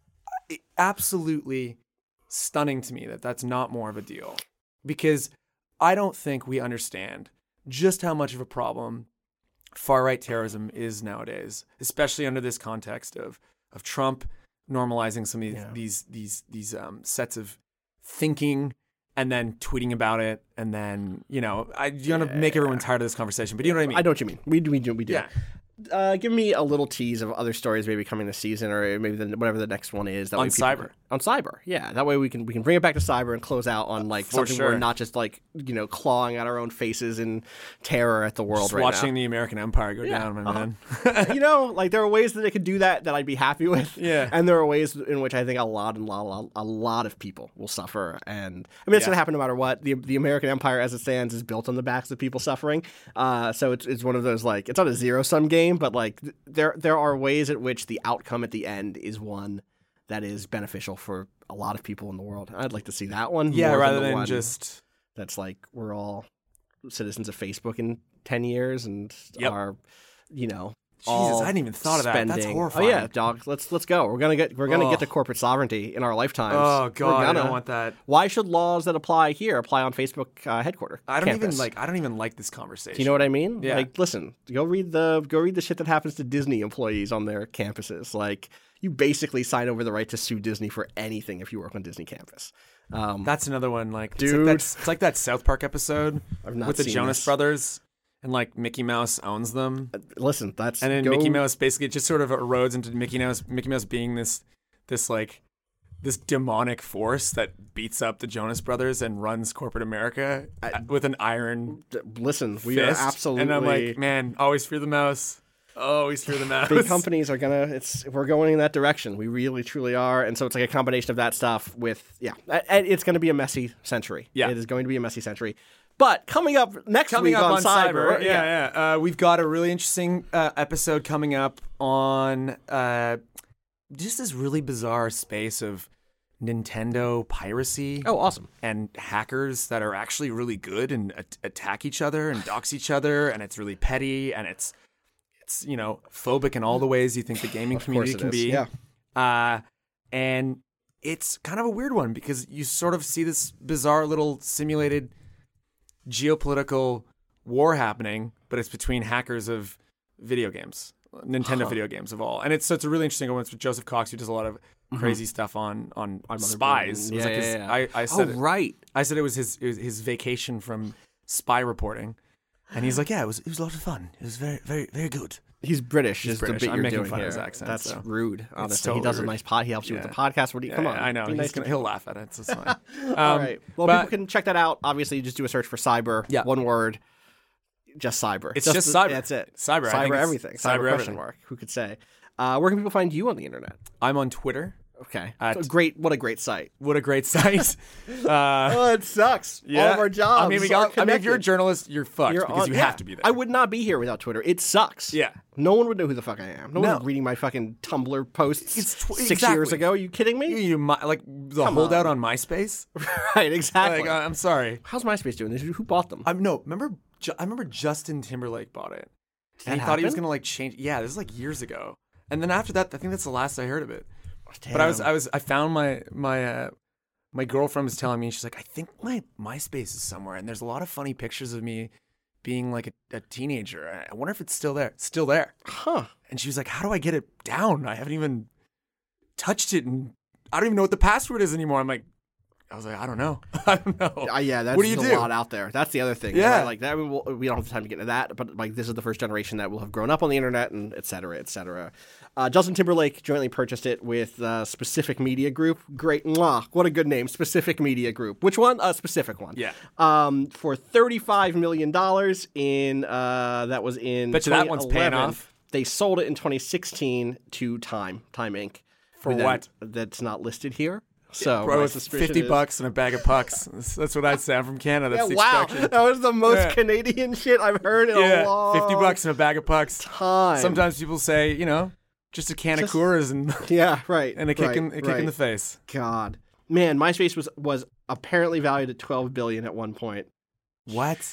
absolutely stunning to me that that's not more of a deal, because I don't think we understand just how much of a problem far-right terrorism is nowadays, especially under this context of of Trump normalizing some of these Yeah. these these these um, sets of thinking and then tweeting about it, and then you know I you're gonna make everyone tired of this conversation, but you know what I mean. I know what you mean. We do. We do. We do. Yeah. Uh, give me a little tease of other stories maybe coming this season, or maybe the, whatever the next one is. That On way people- cyber. On cyber, yeah. That way we can we can bring it back to cyber and close out on like For something sure. we're not just like you know clawing at our own faces in terror at the world Just right watching now. the American empire go Yeah, down, my uh-huh. man. you know, like there are ways that they could do that that I'd be happy with. Yeah. And there are ways in which I think a lot and lot, lot a lot of people will suffer. And I mean, it's Yeah. going to happen no matter what. The the American empire as it stands is built on the backs of people suffering. Uh, so it's it's one of those like it's not a zero sum game, but like th- there there are ways at which the outcome at the end is one that is beneficial for a lot of people in the world. I'd like to see that one. Yeah, more rather than, the than one just that's like we're all citizens of Facebook in ten years and Yep. are, you know, Jesus, all I hadn't even thought of that. That's spending- horrifying. Oh yeah, dog. Let's let's go. We're gonna get we're gonna Oh. get to corporate sovereignty in our lifetimes. Oh We're god, I gonna. don't want that. Why should laws that apply here apply on Facebook uh, headquarter? I don't campus? even like. I don't even like this conversation. Do you know what I mean? Yeah. Like, listen, go read the go read the shit that happens to Disney employees on their campuses. Like, you basically sign over the right to sue Disney for anything if you work on Disney campus. Um, That's another one. Like, Dude. it's like, that, it's like that South Park episode I've not with the seen Jonas this. Brothers, and like Mickey Mouse owns them, listen, that's and then go, Mickey Mouse basically just sort of erodes into Mickey Mouse. Mickey Mouse being this, this like, this demonic force that beats up the Jonas Brothers and runs corporate America uh, with an iron Listen, we fist. are absolutely. And I'm like, man, always fear the mouse. Always fear the mouse. Big companies are gonna. It's we're going in that direction. We really, truly are. And so it's like a combination of that stuff with yeah. And it's going to be a messy century. Yeah. it is going to be a messy century. But coming up next Coming week up on, on cyber, cyber, yeah, yeah. Uh, we've got a really interesting uh, episode coming up on uh, just this really bizarre space of Nintendo piracy. Oh, awesome! And hackers that are actually really good and a- attack each other and dox each other, and it's really petty, and it's it's you know phobic in all the ways you think the gaming Of community course can it is, be. yeah. Uh, and it's kind of a weird one because you sort of see this bizarre little simulated geopolitical war happening, but it's between hackers of video games, Nintendo Huh. video games of all. And it's so it's a really interesting one. It's with Joseph Cox, who does a lot of crazy stuff on on, On spies. Motherboard. It was Yeah, like his, yeah, yeah. I, I said Oh, it- right. I said it was his it was his vacation from spy reporting, and he's like, yeah, it was it was a lot of fun. It was very very very good. He's British. He's is British. the bit I'm you're making doing fun of here. his accent, That's so. rude. Honestly, he totally does a rude. nice pod. He helps you Yeah. with the podcast. What do you? Yeah, Come on, I know. Be He's nice gonna, to- he'll laugh at it. So it's fine. All Um, right. Well, but- people can check that out. Obviously, you just do a search for cyber. Yeah. One word. Just cyber. It's just the- cyber. That's it. Cyber, I Cyber think it's everything. cyber Cyber, question everything. mark. Who could say? Uh, where can people find you on the internet? I'm on Twitter. Okay. At- So great. What a great site. What a great site. Uh, Oh, it sucks. yeah. All of our jobs. I mean, we are got, I mean, if you're a connected. journalist, you're fucked You're because on- you yeah. have to be there. I would not be here without Twitter. It sucks. Yeah. No one would know who the fuck I am. No, No. one's reading my fucking Tumblr posts It's tw- six exactly. years ago. Are you kidding You, me? you mi- like the Come holdout on. on MySpace. right. Exactly. Like, uh, I'm sorry. How's MySpace doing? Who bought them? I'm no. Remember, Ju- I remember Justin Timberlake bought it, and he that thought he was happen? gonna like change. Yeah, this is like years ago. And then after that, I think that's the last I heard of it. Damn. But I was, I was, I found my my uh, my girlfriend was telling me, she's like, I think my MySpace is somewhere, and there's a lot of funny pictures of me being like a, a teenager. I wonder if it's still there. It's still there. Huh. And she was like, how do I get it down? I haven't even touched it, and I don't even know what the password is anymore. I'm like, I was like, I don't know. I don't know. Uh, yeah, that's What do you a do? lot out there. That's the other thing. Yeah. right? Like that. We, will, we don't have time to get into that, but like this is the first generation that will have grown up on the internet and et cetera, et cetera. Uh, Justin Timberlake jointly purchased it with uh, Specific Media Group. Great, mwah, what a good name, Specific Media Group. Which one? A uh, specific one. Yeah. Um, for thirty-five million dollars in uh, that was in. Bet you that one's paying twenty eleven. off. They sold it in twenty sixteen to Time, Time Incorporated. For who then- what? That's not listed here. So Bro, my it's suspicion fifty is- bucks and a bag of pucks. That's, that's what I'd say. I'm from Canada. That's Yeah, the wow, expression. that was the most Yeah. Canadian shit I've heard in a Yeah, long fifty bucks and a bag of pucks. time. Sometimes people say, you know, just a can Just- of Coors and yeah, right, and a kick right, in a kick right. in the face. God, man, MySpace was was apparently valued at twelve billion at one point. What?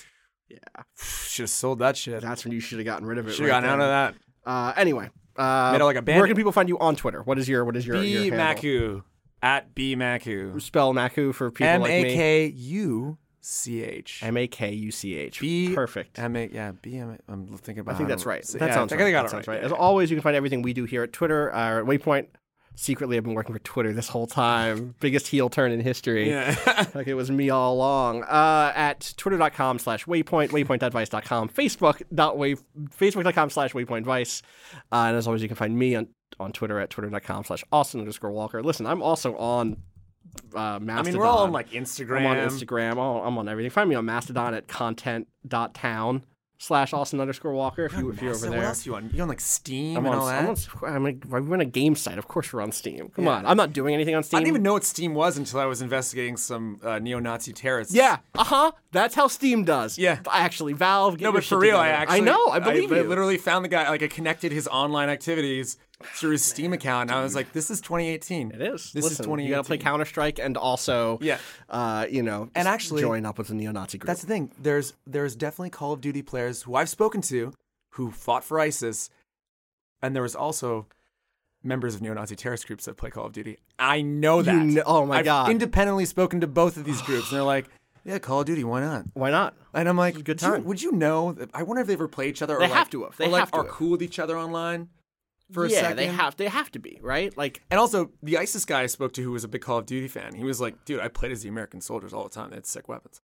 Yeah. Should have sold that shit. That's when you should have gotten rid of it. Should have right gotten then. out of that. Uh, anyway. Uh, Made it like a bandit. where can people find you on Twitter? What is your what is your, B your handle? Maku. At B Maku. Spell Maku for people M like A me. K U C H. M A K U C H. B. Perfect. M A. Yeah. B M. I'm thinking about. I think how that's to right. say- That yeah, sounds I right. think I got that it sounds right. right. Yeah. As always, you can find everything we do here at Twitter. Uh, Waypoint. Secretly, I've been working for Twitter this whole time. Biggest heel turn in history. Yeah. Like it was me all along. Uh, at twitter.com slash waypoint, waypoint dot vice dot com, facebook dot wave, facebook.com slash waypoint vice. Uh, and as always, you can find me on, on Twitter at twitter.com slash Austin underscore Walker. Listen, I'm also on uh, Mastodon. I mean, we're all on like Instagram. I'm on Instagram. I'm on, I'm on everything. Find me on Mastodon at content.town slash Austin underscore Walker if, you, if you're over What there. else you on? You on like Steam I'm and on, all that? I'm on, I'm a, we're on a game site. Of course we're on Steam. Come Yeah. on. I'm not doing anything on Steam. I didn't even know what Steam was until I was investigating some uh, neo-Nazi terrorists. Yeah. Uh-huh. That's how Steam does. Yeah. Actually, Valve, get No, your but shit for real, together. I actually... I know. I believe I, you. I literally found the guy, like I connected his online activities through his Steam account, and I was like, this is twenty eighteen. It is. This Listen, is twenty eighteen. You got to play Counter-Strike and also, Yeah. uh, you know, And actually- join up with the neo-Nazi group. That's the thing. There's there's definitely Call of Duty players who I've spoken to who fought for ISIS, and there was also members of neo-Nazi terrorist groups that play Call of Duty. I know that. You know- oh my I've God. independently spoken to both of these groups, and they're like, yeah, Call of Duty, why not? Why not? And I'm like, a good "Do you- time." would you know? that- I wonder if they ever play each other. Or They like, have to have. They or like have to are have. cool with each other online for a yeah, second. they have. They have to be, right? Like, And also, the ISIS guy I spoke to who was a big Call of Duty fan, he was like, dude, I played as the American soldiers all the time. They had sick weapons.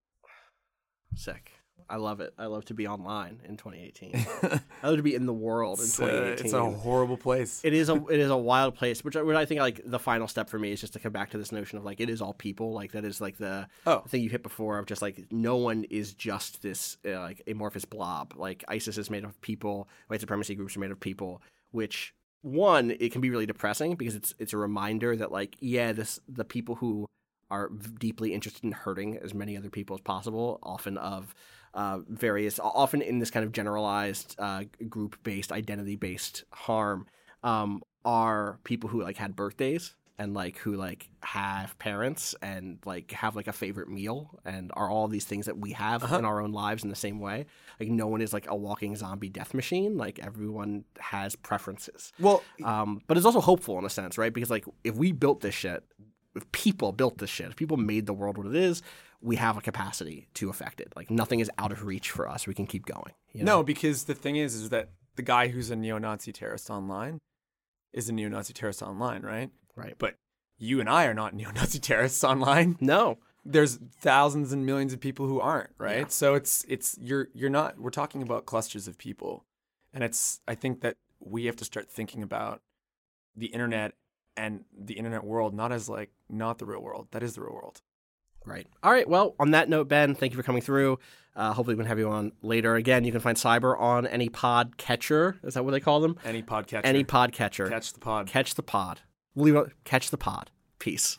sick. I love it. I love to be online in twenty eighteen. I love to be in the world in It's, uh, twenty eighteen. it's a horrible place. It is a it is a wild place, which I, which I think like the final step for me is just to come back to this notion of like it is all people. Like that is like the Oh. thing you hit before of just like no one is just this uh, like amorphous blob. Like ISIS is made of people, white supremacy groups are made of people. Which one, it can be really depressing because it's it's a reminder that like yeah, this the people who are deeply interested in hurting as many other people as possible, often of uh, various, often in this kind of generalized uh, group-based, identity-based harm, um, are people who like had birthdays and like who like have parents and like have like a favorite meal and are all these things that we have Uh-huh. in our own lives in the same way. Like no one is like a walking zombie death machine. Like everyone has preferences. Well, Um, but it's also hopeful in a sense, right? Because like if we built this shit, if people built this shit, if people made the world what it is, we have a capacity to affect it. Like nothing is out of reach for us. We can keep going. You know? no, because the thing is, is that the guy who's a neo-Nazi terrorist online is a neo-Nazi terrorist online, right? Right. But you and I are not neo-Nazi terrorists online. No. There's thousands and millions of people who aren't, right? Yeah. So it's it's you're you're not. We're talking about clusters of people, and it's. I think that we have to start thinking about the internet and the internet world not as like not the real world. That is the real world. Right. All right. Well, on that note, Ben, thank you for coming through. Uh, hopefully we can have you on later. Again, you can find Cyber on any pod catcher. Is that what they call them? Any podcatcher, Any pod catcher. catch the pod. Catch the pod. We'll leave it, catch the pod. Peace.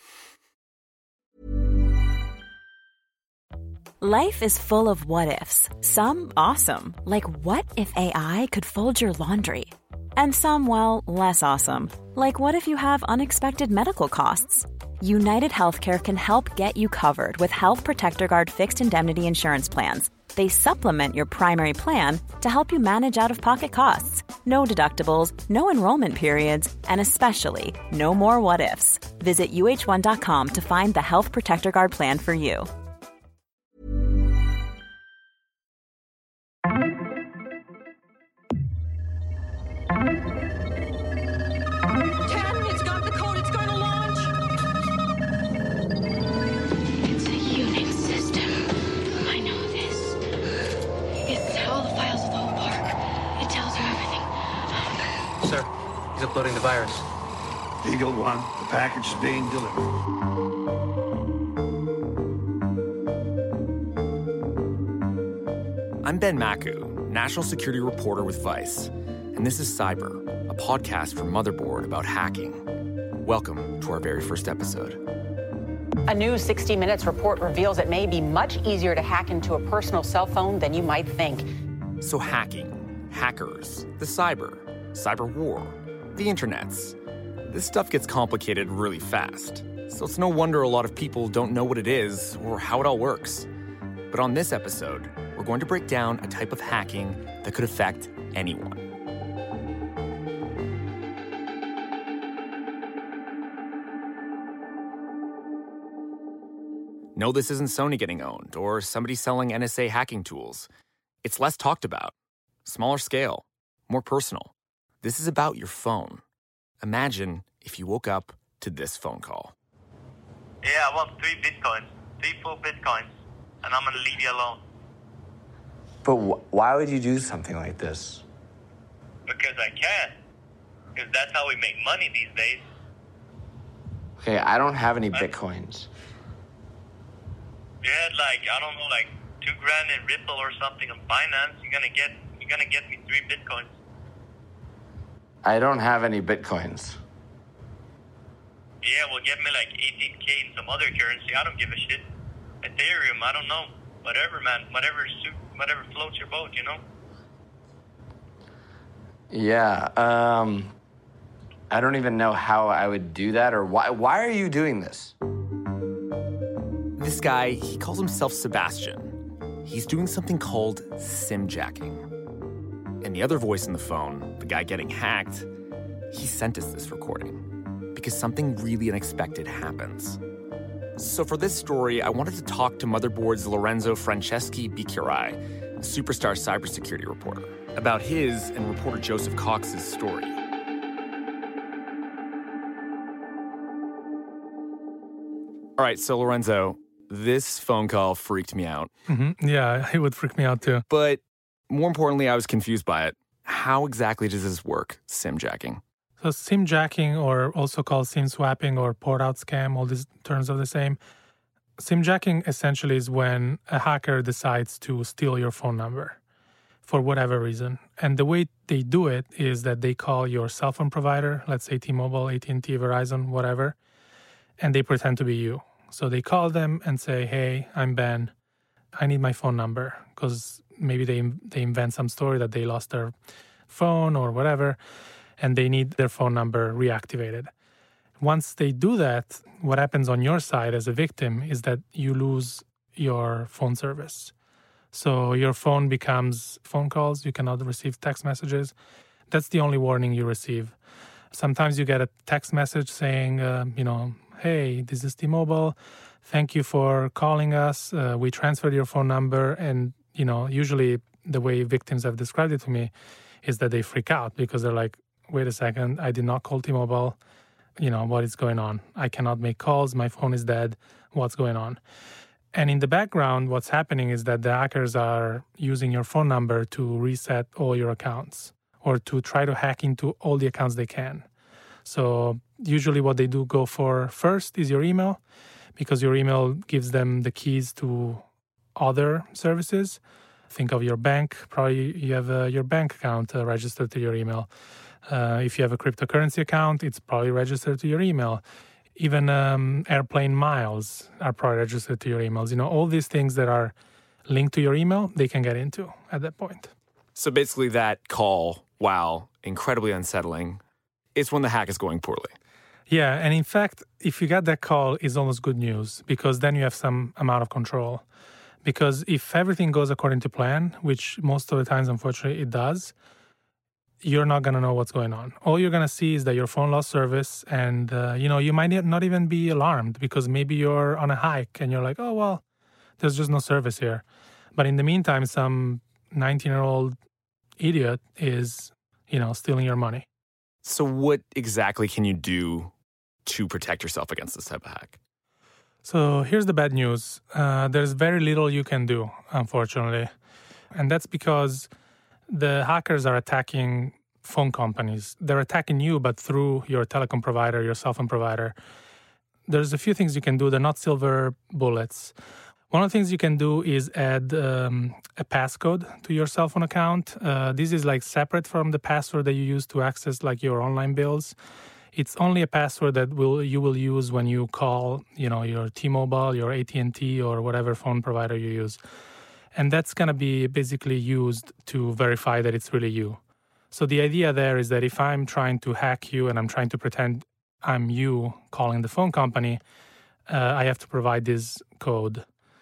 Life is full of what ifs. Some awesome, like what if A I could fold your laundry? And some, well, less awesome, like what if you have unexpected medical costs? United Healthcare can help get you covered with Health Protector Guard fixed indemnity insurance plans. They supplement your primary plan to help you manage out-of-pocket costs. No deductibles, no enrollment periods, and especially no more what-ifs. Visit U H one dot com to find the Health Protector Guard plan for you. Ten, it's got the code, it's going to launch. It's a Unix system. I know this. It's all the files of the whole park. It tells you everything. Sir, he's uploading the virus. Eagle One, the package is being delivered. I'm Ben Maku, national security reporter with Vice, and this is Cyber, a podcast from Motherboard about hacking. Welcome to our very first episode. A new sixty minutes report reveals it may be much easier to hack into a personal cell phone than you might think. So hacking, hackers, the cyber, cyber war, the internets. This stuff gets complicated really fast. So it's no wonder a lot of people don't know what it is or how it all works. But on this episode, we're going to break down a type of hacking that could affect anyone. No, this isn't Sony getting owned or somebody selling N S A hacking tools. It's less talked about, smaller scale, more personal. This is about your phone. Imagine if you woke up to this phone call. Yeah, I want three bitcoins, three full bitcoins, and I'm gonna leave you alone. But wh- why would you do something like this? Because I can. Because that's how we make money these days. Okay, I don't have any Huh? bitcoins. You had like, I don't know, like two grand in Ripple or something on Binance, you're gonna get you're gonna get me three bitcoins. I don't have any bitcoins. Yeah, well get me like eighteen K in some other currency. I don't give a shit. Ethereum, I don't know. Whatever, man. Whatever suit whatever floats your boat, you know? Yeah, um I don't even know how I would do that or why why are you doing this? This guy, he calls himself Sebastian. He's doing something called simjacking. And the other voice in the phone, the guy getting hacked, he sent us this recording because something really unexpected happens. So for this story, I wanted to talk to Motherboard's Lorenzo Franceschi Bicchirai, a superstar cybersecurity reporter, about his and reporter Joseph Cox's story. All right, so Lorenzo, this phone call freaked me out. Mm-hmm. Yeah, it would freak me out too. But more importantly, I was confused by it. How exactly does this work, simjacking? So simjacking, or also called sim swapping or port out scam, all these terms are the same. Simjacking essentially is when a hacker decides to steal your phone number for whatever reason. And the way they do it is that they call your cell phone provider, let's say T-Mobile, A T and T, Verizon, whatever, and they pretend to be you. So they call them and say, hey, I'm Ben. I need my phone number, because maybe they they invent some story that they lost their phone or whatever, and they need their phone number reactivated. Once they do that, what happens on your side as a victim is that you lose your phone service. So your phone becomes phone calls. You cannot receive text messages. That's the only warning you receive. Sometimes you get a text message saying, uh, you know, hey, this is T-Mobile. Thank you for calling us. Uh, we transferred your phone number. And, you know, usually the way victims have described it to me is that they freak out because they're like, wait a second, I did not call T-Mobile. You know, what is going on? I cannot make calls. My phone is dead. What's going on? And in the background, what's happening is that the hackers are using your phone number to reset all your accounts or to try to hack into all the accounts they can. So usually what they do go for first is your email, because your email gives them the keys to other services. Think of your bank. Probably you have uh, your bank account uh, registered to your email. Uh, if you have a cryptocurrency account, it's probably registered to your email. Even um, airplane miles are probably registered to your emails. You know, all these things that are linked to your email, they can get into at that point. So basically that call, wow, incredibly unsettling, it's when the hack is going poorly. Yeah, and in fact, if you get that call, it's almost good news, because then you have some amount of control. Because if everything goes according to plan, which most of the times, unfortunately, it does, you're not going to know what's going on. All you're going to see is that your phone lost service, and, uh, you know, you might not even be alarmed because maybe you're on a hike and you're like, oh, well, there's just no service here. But in the meantime, some nineteen-year-old idiot is, you know, stealing your money. So what exactly can you do to protect yourself against this type of hack? So here's the bad news. Uh, there's very little you can do, unfortunately. And that's because the hackers are attacking phone companies. They're attacking you, but through your telecom provider, your cell phone provider. There's a few things you can do. They're not silver bullets. One of the things you can do is add um, a passcode to your cell phone account. Uh, this is like separate from the password that you use to access like your online bills. It's only a password that will you will use when you call, you know, your T-Mobile, your A T and T, or whatever phone provider you use. And that's going to be basically used to verify that it's really you. So the idea there is that if I'm trying to hack you and I'm trying to pretend I'm you calling the phone company, uh, I have to provide this code.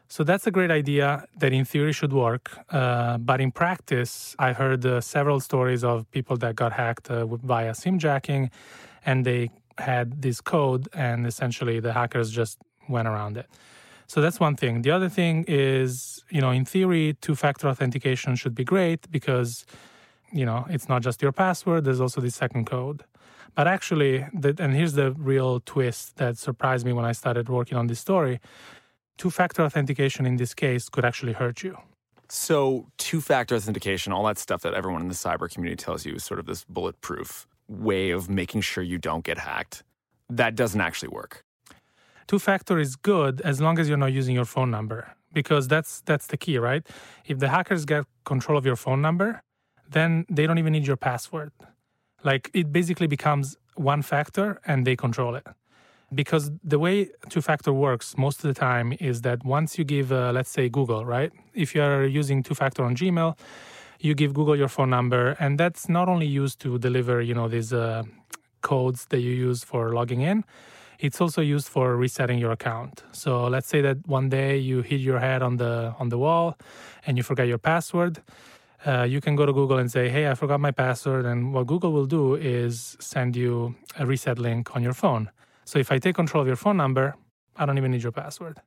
So that's a great idea that in theory should work. Uh, but in practice, I heard uh, several stories of people that got hacked uh, via SIM jacking, and they had this code, and essentially the hackers just went around it. So that's one thing. The other thing is, you know, in theory, two-factor authentication should be great because, you know, it's not just your password. There's also the second code. But actually, the, and here's the real twist that surprised me when I started working on this story, two-factor authentication in this case could actually hurt you. So two-factor authentication, all that stuff that everyone in the cyber community tells you is sort of this bulletproof way of making sure you don't get hacked. That doesn't actually work. Two-factor is good as long as you're not using your phone number, because that's that's the key, right? If the hackers get control of your phone number, then they don't even need your password. Like, it basically becomes one factor and they control it. Because the way two-factor works most of the time is that once you give, uh, let's say, Google, right? If you're using two-factor on Gmail, you give Google your phone number, and that's not only used to deliver, you know, these uh, codes that you use for logging in. It's also used for resetting your account. So let's say that one day you hit your head on the on the wall and you forget your password. Uh, you can go to Google and say, hey, I forgot my password. And what Google will do is send you a reset link on your phone. So if I take control of your phone number, I don't even need your password.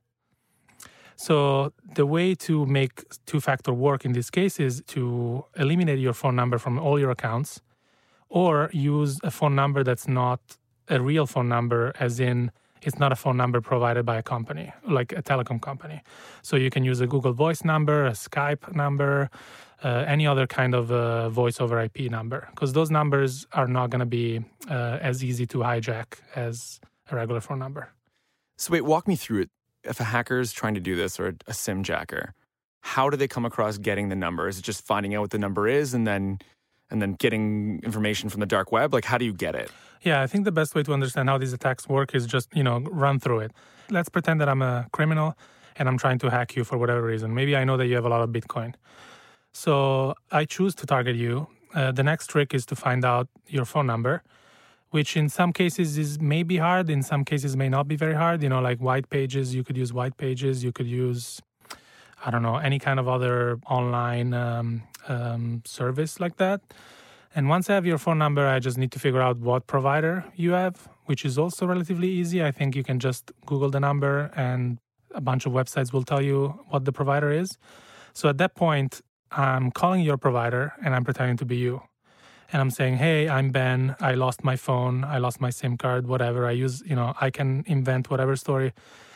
So the way to make two-factor work in this case is to eliminate your phone number from all your accounts, or use a phone number that's not a real phone number, as in it's not a phone number provided by a company, like a telecom company. So you can use a Google Voice number, a Skype number, uh, any other kind of uh, voice over I P number, because those numbers are not going to be uh, as easy to hijack as a regular phone number. So wait, walk me through it. If a hacker is trying to do this, or a, a SIM jacker, how do they come across getting the number? Is it just finding out what the number is and then and then getting information from the dark web? Like, how do you get it? Yeah, I think the best way to understand how these attacks work is just, you know, run through it. Let's pretend that I'm a criminal and I'm trying to hack you for whatever reason. Maybe I know that you have a lot of Bitcoin. So I choose to target you. Uh, the next trick is to find out your phone number, which in some cases is maybe hard, in some cases may not be very hard. You know, like white pages, you could use white pages, you could use, I don't know, any kind of other online um, um, service like that. And once I have your phone number, I just need to figure out what provider you have, which is also relatively easy. I think you can just Google the number and a bunch of websites will tell you what the provider is. So at that point, I'm calling your provider and I'm pretending to be you. And I'm saying, hey, I'm Ben. I lost my phone. I lost my SIM card, whatever. I use, you know, I can invent whatever story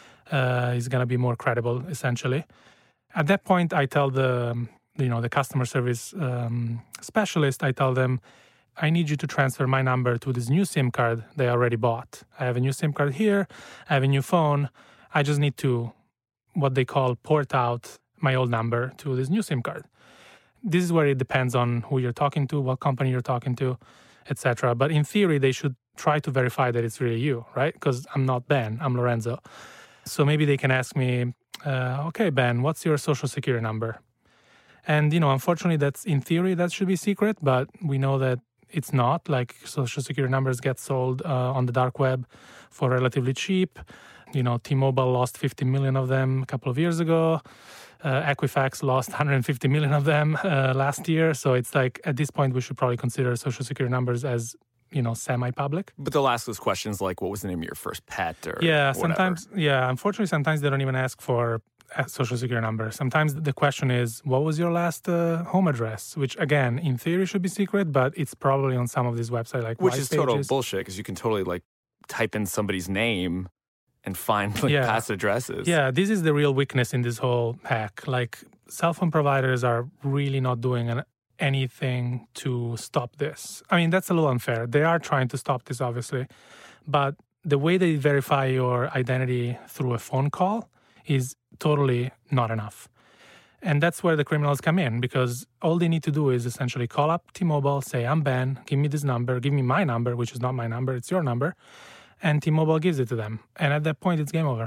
uh, is going to be more credible, essentially. At that point, I tell the, you know, the customer service um, specialist, I tell them, I need you to transfer my number to this new SIM card they already bought. I have a new SIM card here. I have a new phone. I just need to, what they call, port out my old number to this new SIM card. This is where it depends on who you're talking to, what company you're talking to, et cetera. But in theory, they should try to verify that it's really you, right? Because I'm not Ben, I'm Lorenzo. So maybe they can ask me, uh, okay, Ben, what's your social security number? And, you know, unfortunately, that's in theory, that should be secret, but we know that it's not. Like, social security numbers get sold uh, on the dark web for relatively cheap. You know, T-Mobile lost fifty million of them a couple of years ago. Uh, Equifax lost one hundred fifty million of them uh, last year. So it's like, at this point, we should probably consider social security numbers as, you know, semi-public. But they'll ask those questions like, what was the name of your first pet or Yeah, whatever. sometimes, yeah, unfortunately, sometimes they don't even ask for a social security number. Sometimes the question is, what was your last uh, home address? Which, again, in theory should be secret, but it's probably on some of these websites like Which White is total Pages. bullshit, because you can totally, like, type in somebody's name and find, like, Yeah. past addresses. Yeah, this is the real weakness in this whole hack. Like, cell phone providers are really not doing an, anything to stop this. I mean, that's a little unfair. They are trying to stop this, obviously. But the way they verify your identity through a phone call is totally not enough. And that's where the criminals come in, because all they need to do is essentially call up T-Mobile, say, I'm Ben, give me this number, give me my number, which is not my number, it's your number. And T-Mobile gives it to them. And at that point, it's game over.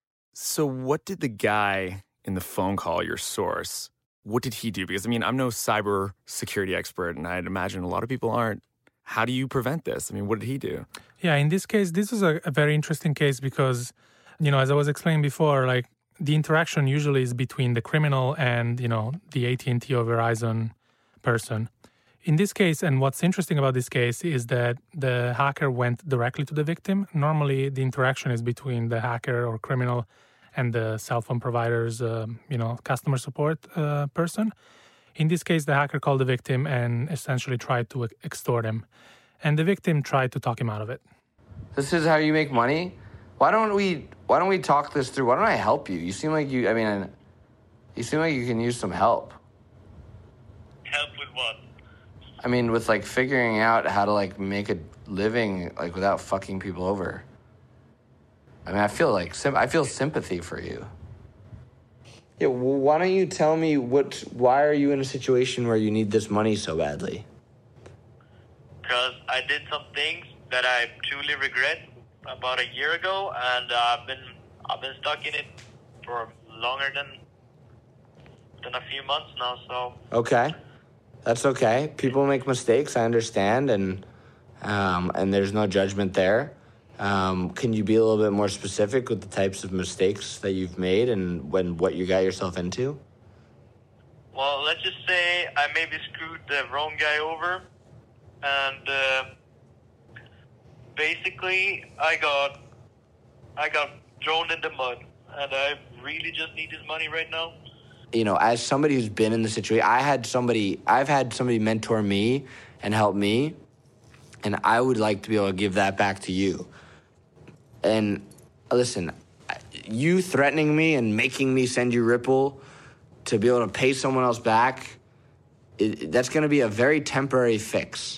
So what did the guy in the phone call, your source, what did he do? Because, I mean, I'm no cyber security expert, and I'd imagine a lot of people aren't. How do you prevent this? I mean, what did he do? Yeah, in this case, this is a, a very interesting case because, you know, as I was explaining before, like, the interaction usually is between the criminal and, you know, the A T and T or Verizon person. In this case, and what's interesting about this case is that the hacker went directly to the victim. Normally, the interaction is between the hacker or criminal and the cell phone provider's, uh, you know, customer support uh, person. In this case, the hacker called the victim and essentially tried to extort him. And the victim tried to talk him out of it. This is how you make money? Why don't we why don't we talk this through? Why don't I help you? You seem like you, I mean, you seem like you can use some help. Help with what? I mean, with like figuring out how to like make a living like without fucking people over. I mean, I feel like, I feel sympathy for you. Yeah, well, why don't you tell me what, why are you in a situation where you need this money so badly? Because I did some things that I truly regret about a year ago, and uh, I've been I've been stuck in it for longer than than a few months now. So okay, that's okay. People make mistakes. I understand, and um, and there's no judgment there. Um, can you be a little bit more specific with the types of mistakes that you've made and when what you got yourself into? Well, let's just say I maybe screwed the wrong guy over, and uh, basically I got I got thrown in the mud, and I really just need his money right now. You know, as somebody who's been in the situation, I had somebody, I've had somebody mentor me and help me, and I would like to be able to give that back to you. And listen, you threatening me and making me send you Ripple to be able to pay someone else back, it, that's going to be a very temporary fix.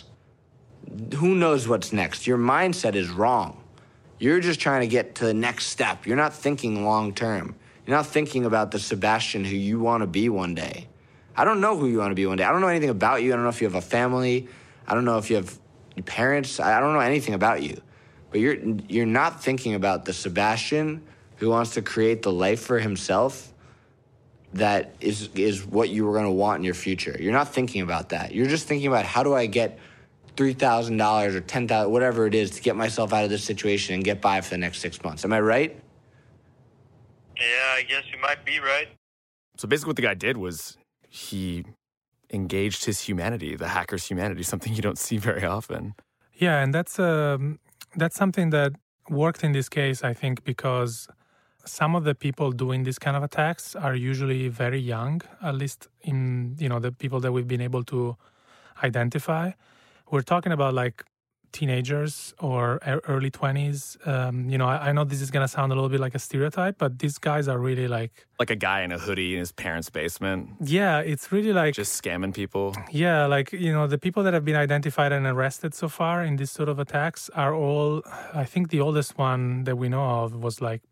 Who knows what's next? Your mindset is wrong. You're just trying to get to the next step. You're not thinking long term. You're not thinking about the Sebastian who you want to be one day. I don't know who you want to be one day. I don't know anything about you. I don't know if you have a family. I don't know if you have parents. I don't know anything about you. But you're you're not thinking about the Sebastian who wants to create the life for himself that is is what you were going to want in your future. You're not thinking about that. You're just thinking about how do I get three thousand dollars or ten thousand dollars, whatever it is, to get myself out of this situation and get by for the next six months. Am I right? Yeah, I guess you might be right. So basically what the guy did was he engaged his humanity, the hacker's humanity, something you don't see very often. Yeah, and that's um, that's something that worked in this case, I think, because some of the people doing this kind of attacks are usually very young, at least in, you know, the people that we've been able to identify. We're talking about like teenagers or early twenties. Um, you know, I, I know this is going to sound a little bit like a stereotype, but these guys are really like... Like a guy in a hoodie in his parents' basement. Yeah, it's really like... Just scamming people. Yeah, like, you know, the people that have been identified and arrested so far in this sort of attacks are all... I think the oldest one that we know of was like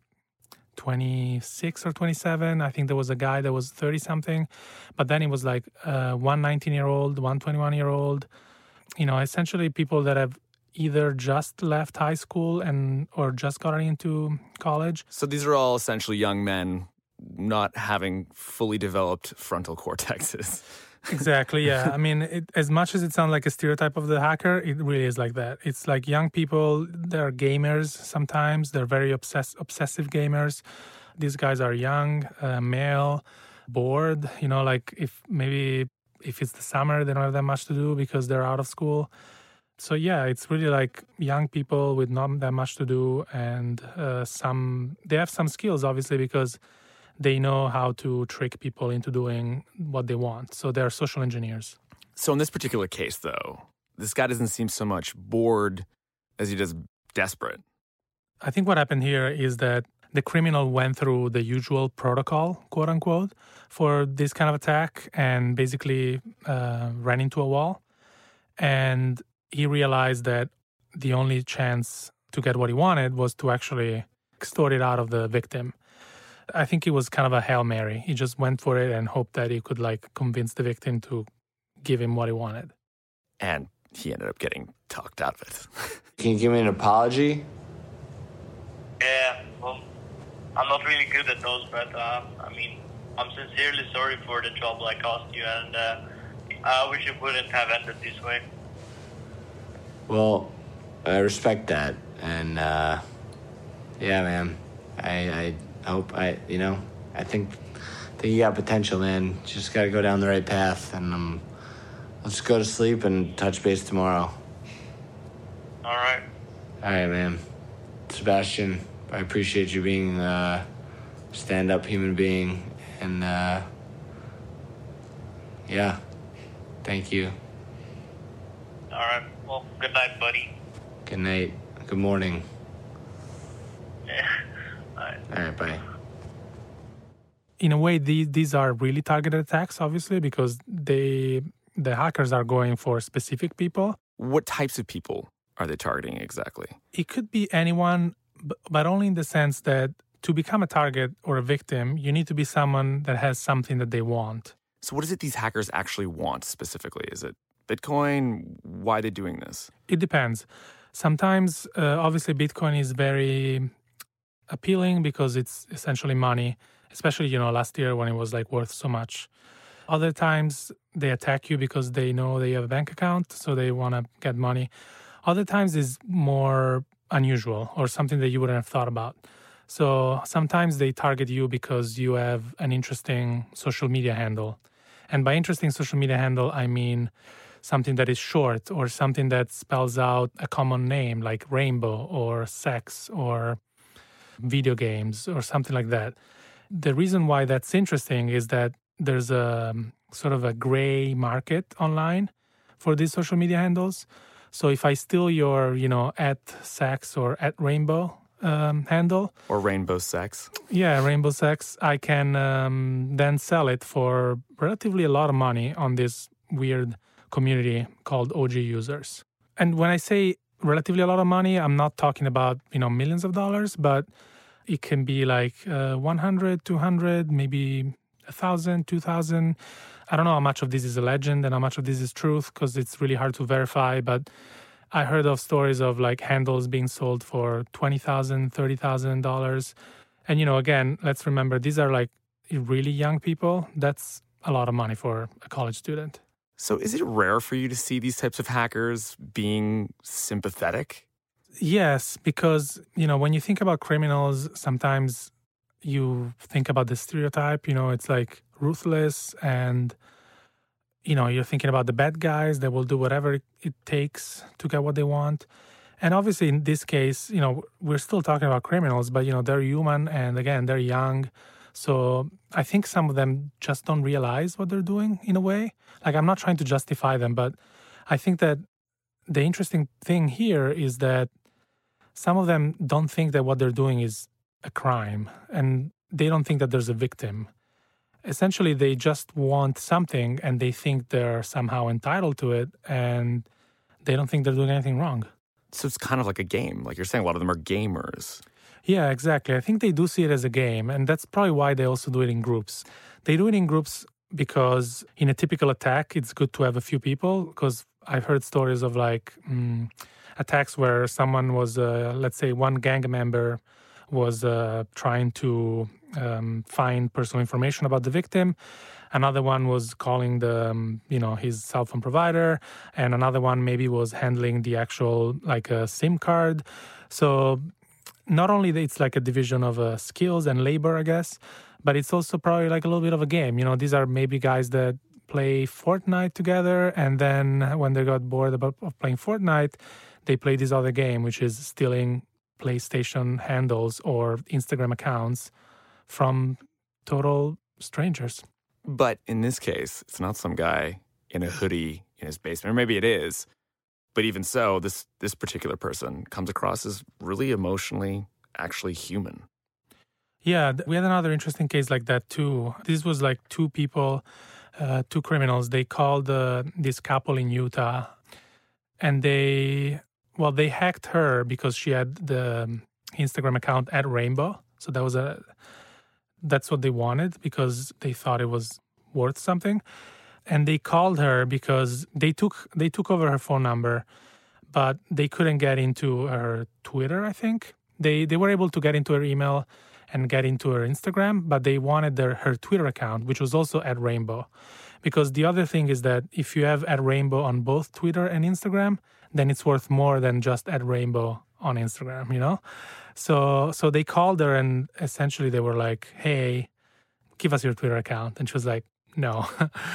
twenty-six or twenty-seven. I think there was a guy that was thirty-something. But then it was like uh, one nineteen-year-old, one twenty-one-year-old. You know, essentially people that have either just left high school and or just gotten into college. So these are all essentially young men not having fully developed frontal cortexes. Exactly, yeah. I mean, it, as much as it sounds like a stereotype of the hacker, it really is like that. It's like young people, they're gamers sometimes. They're very obsess- obsessive gamers. These guys are young, uh, male, bored. You know, like if maybe if it's the summer, they don't have that much to do because they're out of school. So yeah, it's really like young people with not that much to do, and uh, some they have some skills, obviously, because they know how to trick people into doing what they want. So they're social engineers. So in this particular case, though, this guy doesn't seem so much bored as he does desperate. I think what happened here is that the criminal went through the usual protocol, quote unquote, for this kind of attack and basically uh, ran into a wall. And he realized that the only chance to get what he wanted was to actually extort it out of the victim. I think it was kind of a Hail Mary. He just went for it and hoped that he could like convince the victim to give him what he wanted. And he ended up getting talked out of it. Can you give me an apology? Yeah, well, I'm not really good at those, but uh, I mean, I'm sincerely sorry for the trouble I caused you, and uh, I wish it wouldn't have ended this way. Well, I respect that, and uh, yeah, man, I, I hope I, you know, I think, I think you got potential, man. Just got to go down the right path, and um, let's go to sleep and touch base tomorrow. All right. All right, man. Sebastian, I appreciate you being a stand-up human being, and uh, yeah, thank you. All right. Well, good night, buddy. Good night. Good morning. Yeah. All right. All right, bye. In a way, these these are really targeted attacks, obviously, because they the hackers are going for specific people. What types of people are they targeting exactly? It could be anyone, b- but only in the sense that to become a target or a victim, you need to be someone that has something that they want. So what is it these hackers actually want specifically? Is it Bitcoin? Why are they doing this? It depends. Sometimes, uh, obviously, Bitcoin is very appealing because it's essentially money, especially, you know, last year when it was like worth so much. Other times they attack you because they know they have a bank account, so they want to get money. Other times is more unusual or something that you wouldn't have thought about. So sometimes they target you because you have an interesting social media handle. And by interesting social media handle, I mean something that is short or something that spells out a common name like rainbow or sex or video games or something like that. The reason why that's interesting is that there's a sort of a gray market online for these social media handles. So if I steal your, you know, at sex or at rainbow um, handle. Or rainbow sex. Yeah, rainbow sex. I can um, then sell it for relatively a lot of money on this weird community called O G users. And when I say relatively a lot of money, I'm not talking about, you know, millions of dollars, but it can be like uh, one hundred, two hundred, maybe one thousand, two thousand. I don't know how much of this is a legend and how much of this is truth because it's really hard to verify. But I heard of stories of like handles being sold for twenty thousand dollars, thirty thousand dollars. And, you know, again, let's remember, these are like really young people. That's a lot of money for a college student. So is it rare for you to see these types of hackers being sympathetic? Yes, because, you know, when you think about criminals, sometimes you think about the stereotype, you know, it's like ruthless and, you know, you're thinking about the bad guys that will do whatever it takes to get what they want. And obviously in this case, you know, we're still talking about criminals, but, you know, they're human and again, they're young. So I think some of them just don't realize what they're doing in a way. Like, I'm not trying to justify them, but I think that the interesting thing here is that some of them don't think that what they're doing is a crime and they don't think that there's a victim. Essentially, they just want something and they think they're somehow entitled to it and they don't think they're doing anything wrong. So it's kind of like a game. Like you're saying, a lot of them are gamers. Yeah, exactly. I think they do see it as a game, and that's probably why they also do it in groups. They do it in groups because in a typical attack, it's good to have a few people, because I've heard stories of like mm, attacks where someone was, uh, let's say one gang member was uh, trying to um, find personal information about the victim. Another one was calling the, um, you know, his cell phone provider, and another one maybe was handling the actual like a SIM card. So not only it's like a division of uh, skills and labor, I guess, but it's also probably like a little bit of a game. You know, these are maybe guys that play Fortnite together, and then when they got bored about of playing Fortnite, they play this other game, which is stealing PlayStation handles or Instagram accounts from total strangers. But in this case, it's not some guy in a hoodie in his basement, or maybe it is. But even so, this this particular person comes across as really emotionally actually human. Yeah, we had another interesting case like that too. This was like two people, uh, two criminals. They called uh, this couple in Utah, and they, well, they hacked her because she had the Instagram account at Rainbow. So that was a, that's what they wanted because they thought it was worth something. And they called her because they took they took over her phone number, but they couldn't get into her Twitter, I think. They they were able to get into her email and get into her Instagram, but they wanted their her Twitter account, which was also at Rainbow. Because the other thing is that if you have at Rainbow on both Twitter and Instagram, then it's worth more than just at Rainbow on Instagram, you know? So so they called her and essentially they were like, hey, give us your Twitter account. And she was like, no.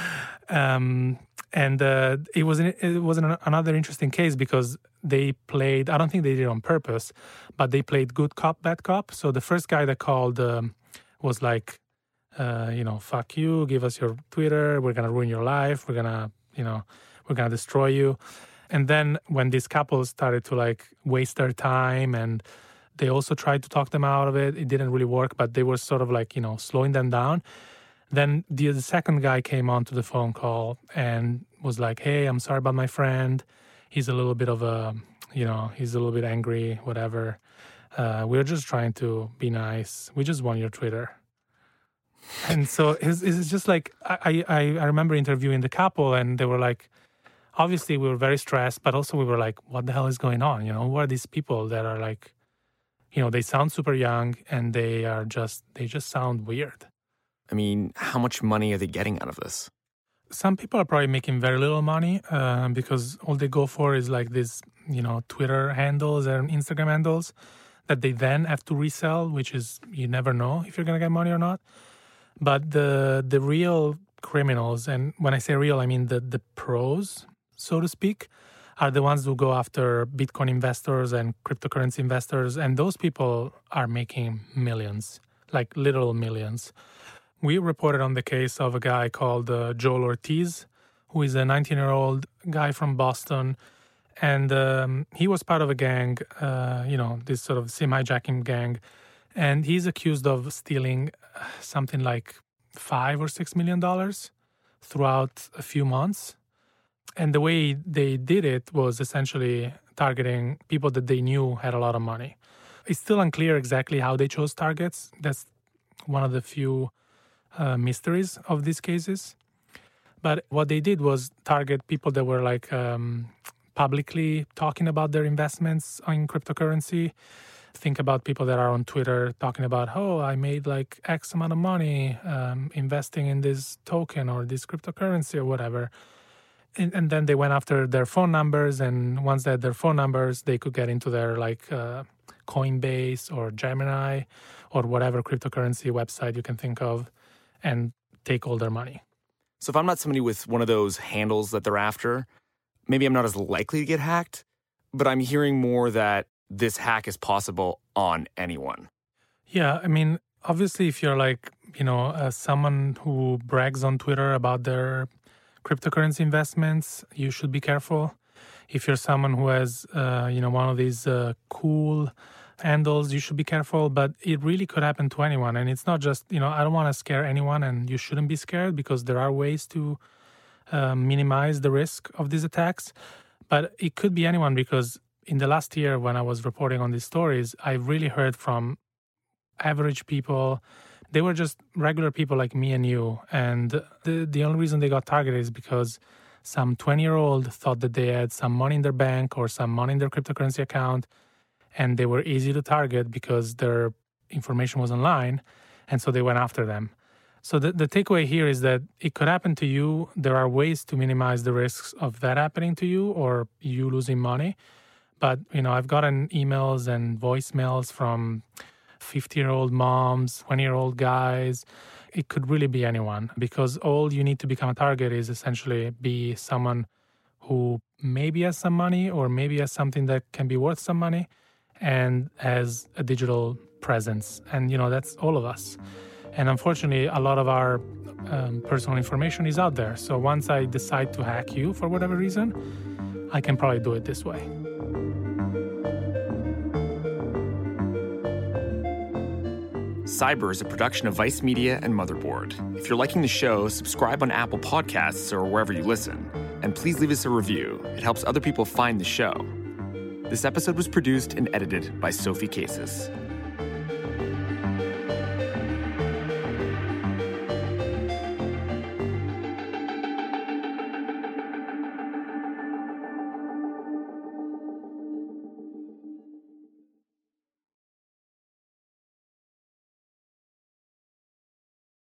um, and uh, it was, an, it was an, another interesting case because they played, I don't think they did it on purpose, but they played good cop, bad cop. So the first guy that called um, was like, uh, you know, fuck you, give us your Twitter, we're going to ruin your life, we're going to, you know, we're going to destroy you. And then when these couples started to like waste their time and they also tried to talk them out of it, it didn't really work, but they were sort of like, you know, slowing them down. Then the, the second guy came on to the phone call and was like, hey, I'm sorry about my friend. He's a little bit of a, you know, he's a little bit angry, whatever. Uh, we're just trying to be nice. We just want your Twitter. And so it's, it's just like, I, I, I remember interviewing the couple and they were like, obviously we were very stressed, but also we were like, what the hell is going on? You know, who are these people that are like, you know, they sound super young and they are just, they just sound weird. I mean, how much money are they getting out of this? Some people are probably making very little money uh, because all they go for is like this, you know, Twitter handles and Instagram handles that they then have to resell, which is, you never know if you're going to get money or not. But the the real criminals, and when I say real, I mean the, the pros, so to speak, are the ones who go after Bitcoin investors and cryptocurrency investors. And those people are making millions, like literal millions. We reported on the case of a guy called uh, Joel Ortiz, who is a nineteen-year-old guy from Boston. And um, he was part of a gang, uh, you know, this sort of SIM hijacking gang. And he's accused of stealing something like five or six million dollars throughout a few months. And the way they did it was essentially targeting people that they knew had a lot of money. It's still unclear exactly how they chose targets. That's one of the few uh, mysteries of these cases. But what they did was target people that were like um, publicly talking about their investments in cryptocurrency. Think about people that are on Twitter talking about, oh, I made like X amount of money um, investing in this token or this cryptocurrency or whatever. And, and then they went after their phone numbers. And once they had their phone numbers, they could get into their like uh, Coinbase or Gemini or whatever cryptocurrency website you can think of and take all their money. So if I'm not somebody with one of those handles that they're after, maybe I'm not as likely to get hacked, but I'm hearing more that this hack is possible on anyone. Yeah, I mean, obviously, if you're like, you know, uh, someone who brags on Twitter about their cryptocurrency investments, you should be careful. If you're someone who has, uh, you know, one of these uh, cool handles, you should be careful. But it really could happen to anyone. And it's not just, you know, I don't want to scare anyone, and you shouldn't be scared because there are ways to uh, minimize the risk of these attacks. But it could be anyone because in the last year, when I was reporting on these stories, I really heard from average people. They were just regular people like me and you. And the, the only reason they got targeted is because some twenty-year-old thought that they had some money in their bank or some money in their cryptocurrency account, and they were easy to target because their information was online, and so they went after them. So the, the takeaway here is that it could happen to you. There are ways to minimize the risks of that happening to you or you losing money. But, you know, I've gotten emails and voicemails from fifty-year-old moms, twenty-year-old guys. It could really be anyone because all you need to become a target is essentially be someone who maybe has some money or maybe has something that can be worth some money and has a digital presence. And, you know, that's all of us. And unfortunately, a lot of our um, personal information is out there. So once I decide to hack you for whatever reason, I can probably do it this way. Cyber is a production of Vice Media and Motherboard. If you're liking the show, subscribe on Apple Podcasts or wherever you listen. And please leave us a review. It helps other people find the show. This episode was produced and edited by Sophie Cases.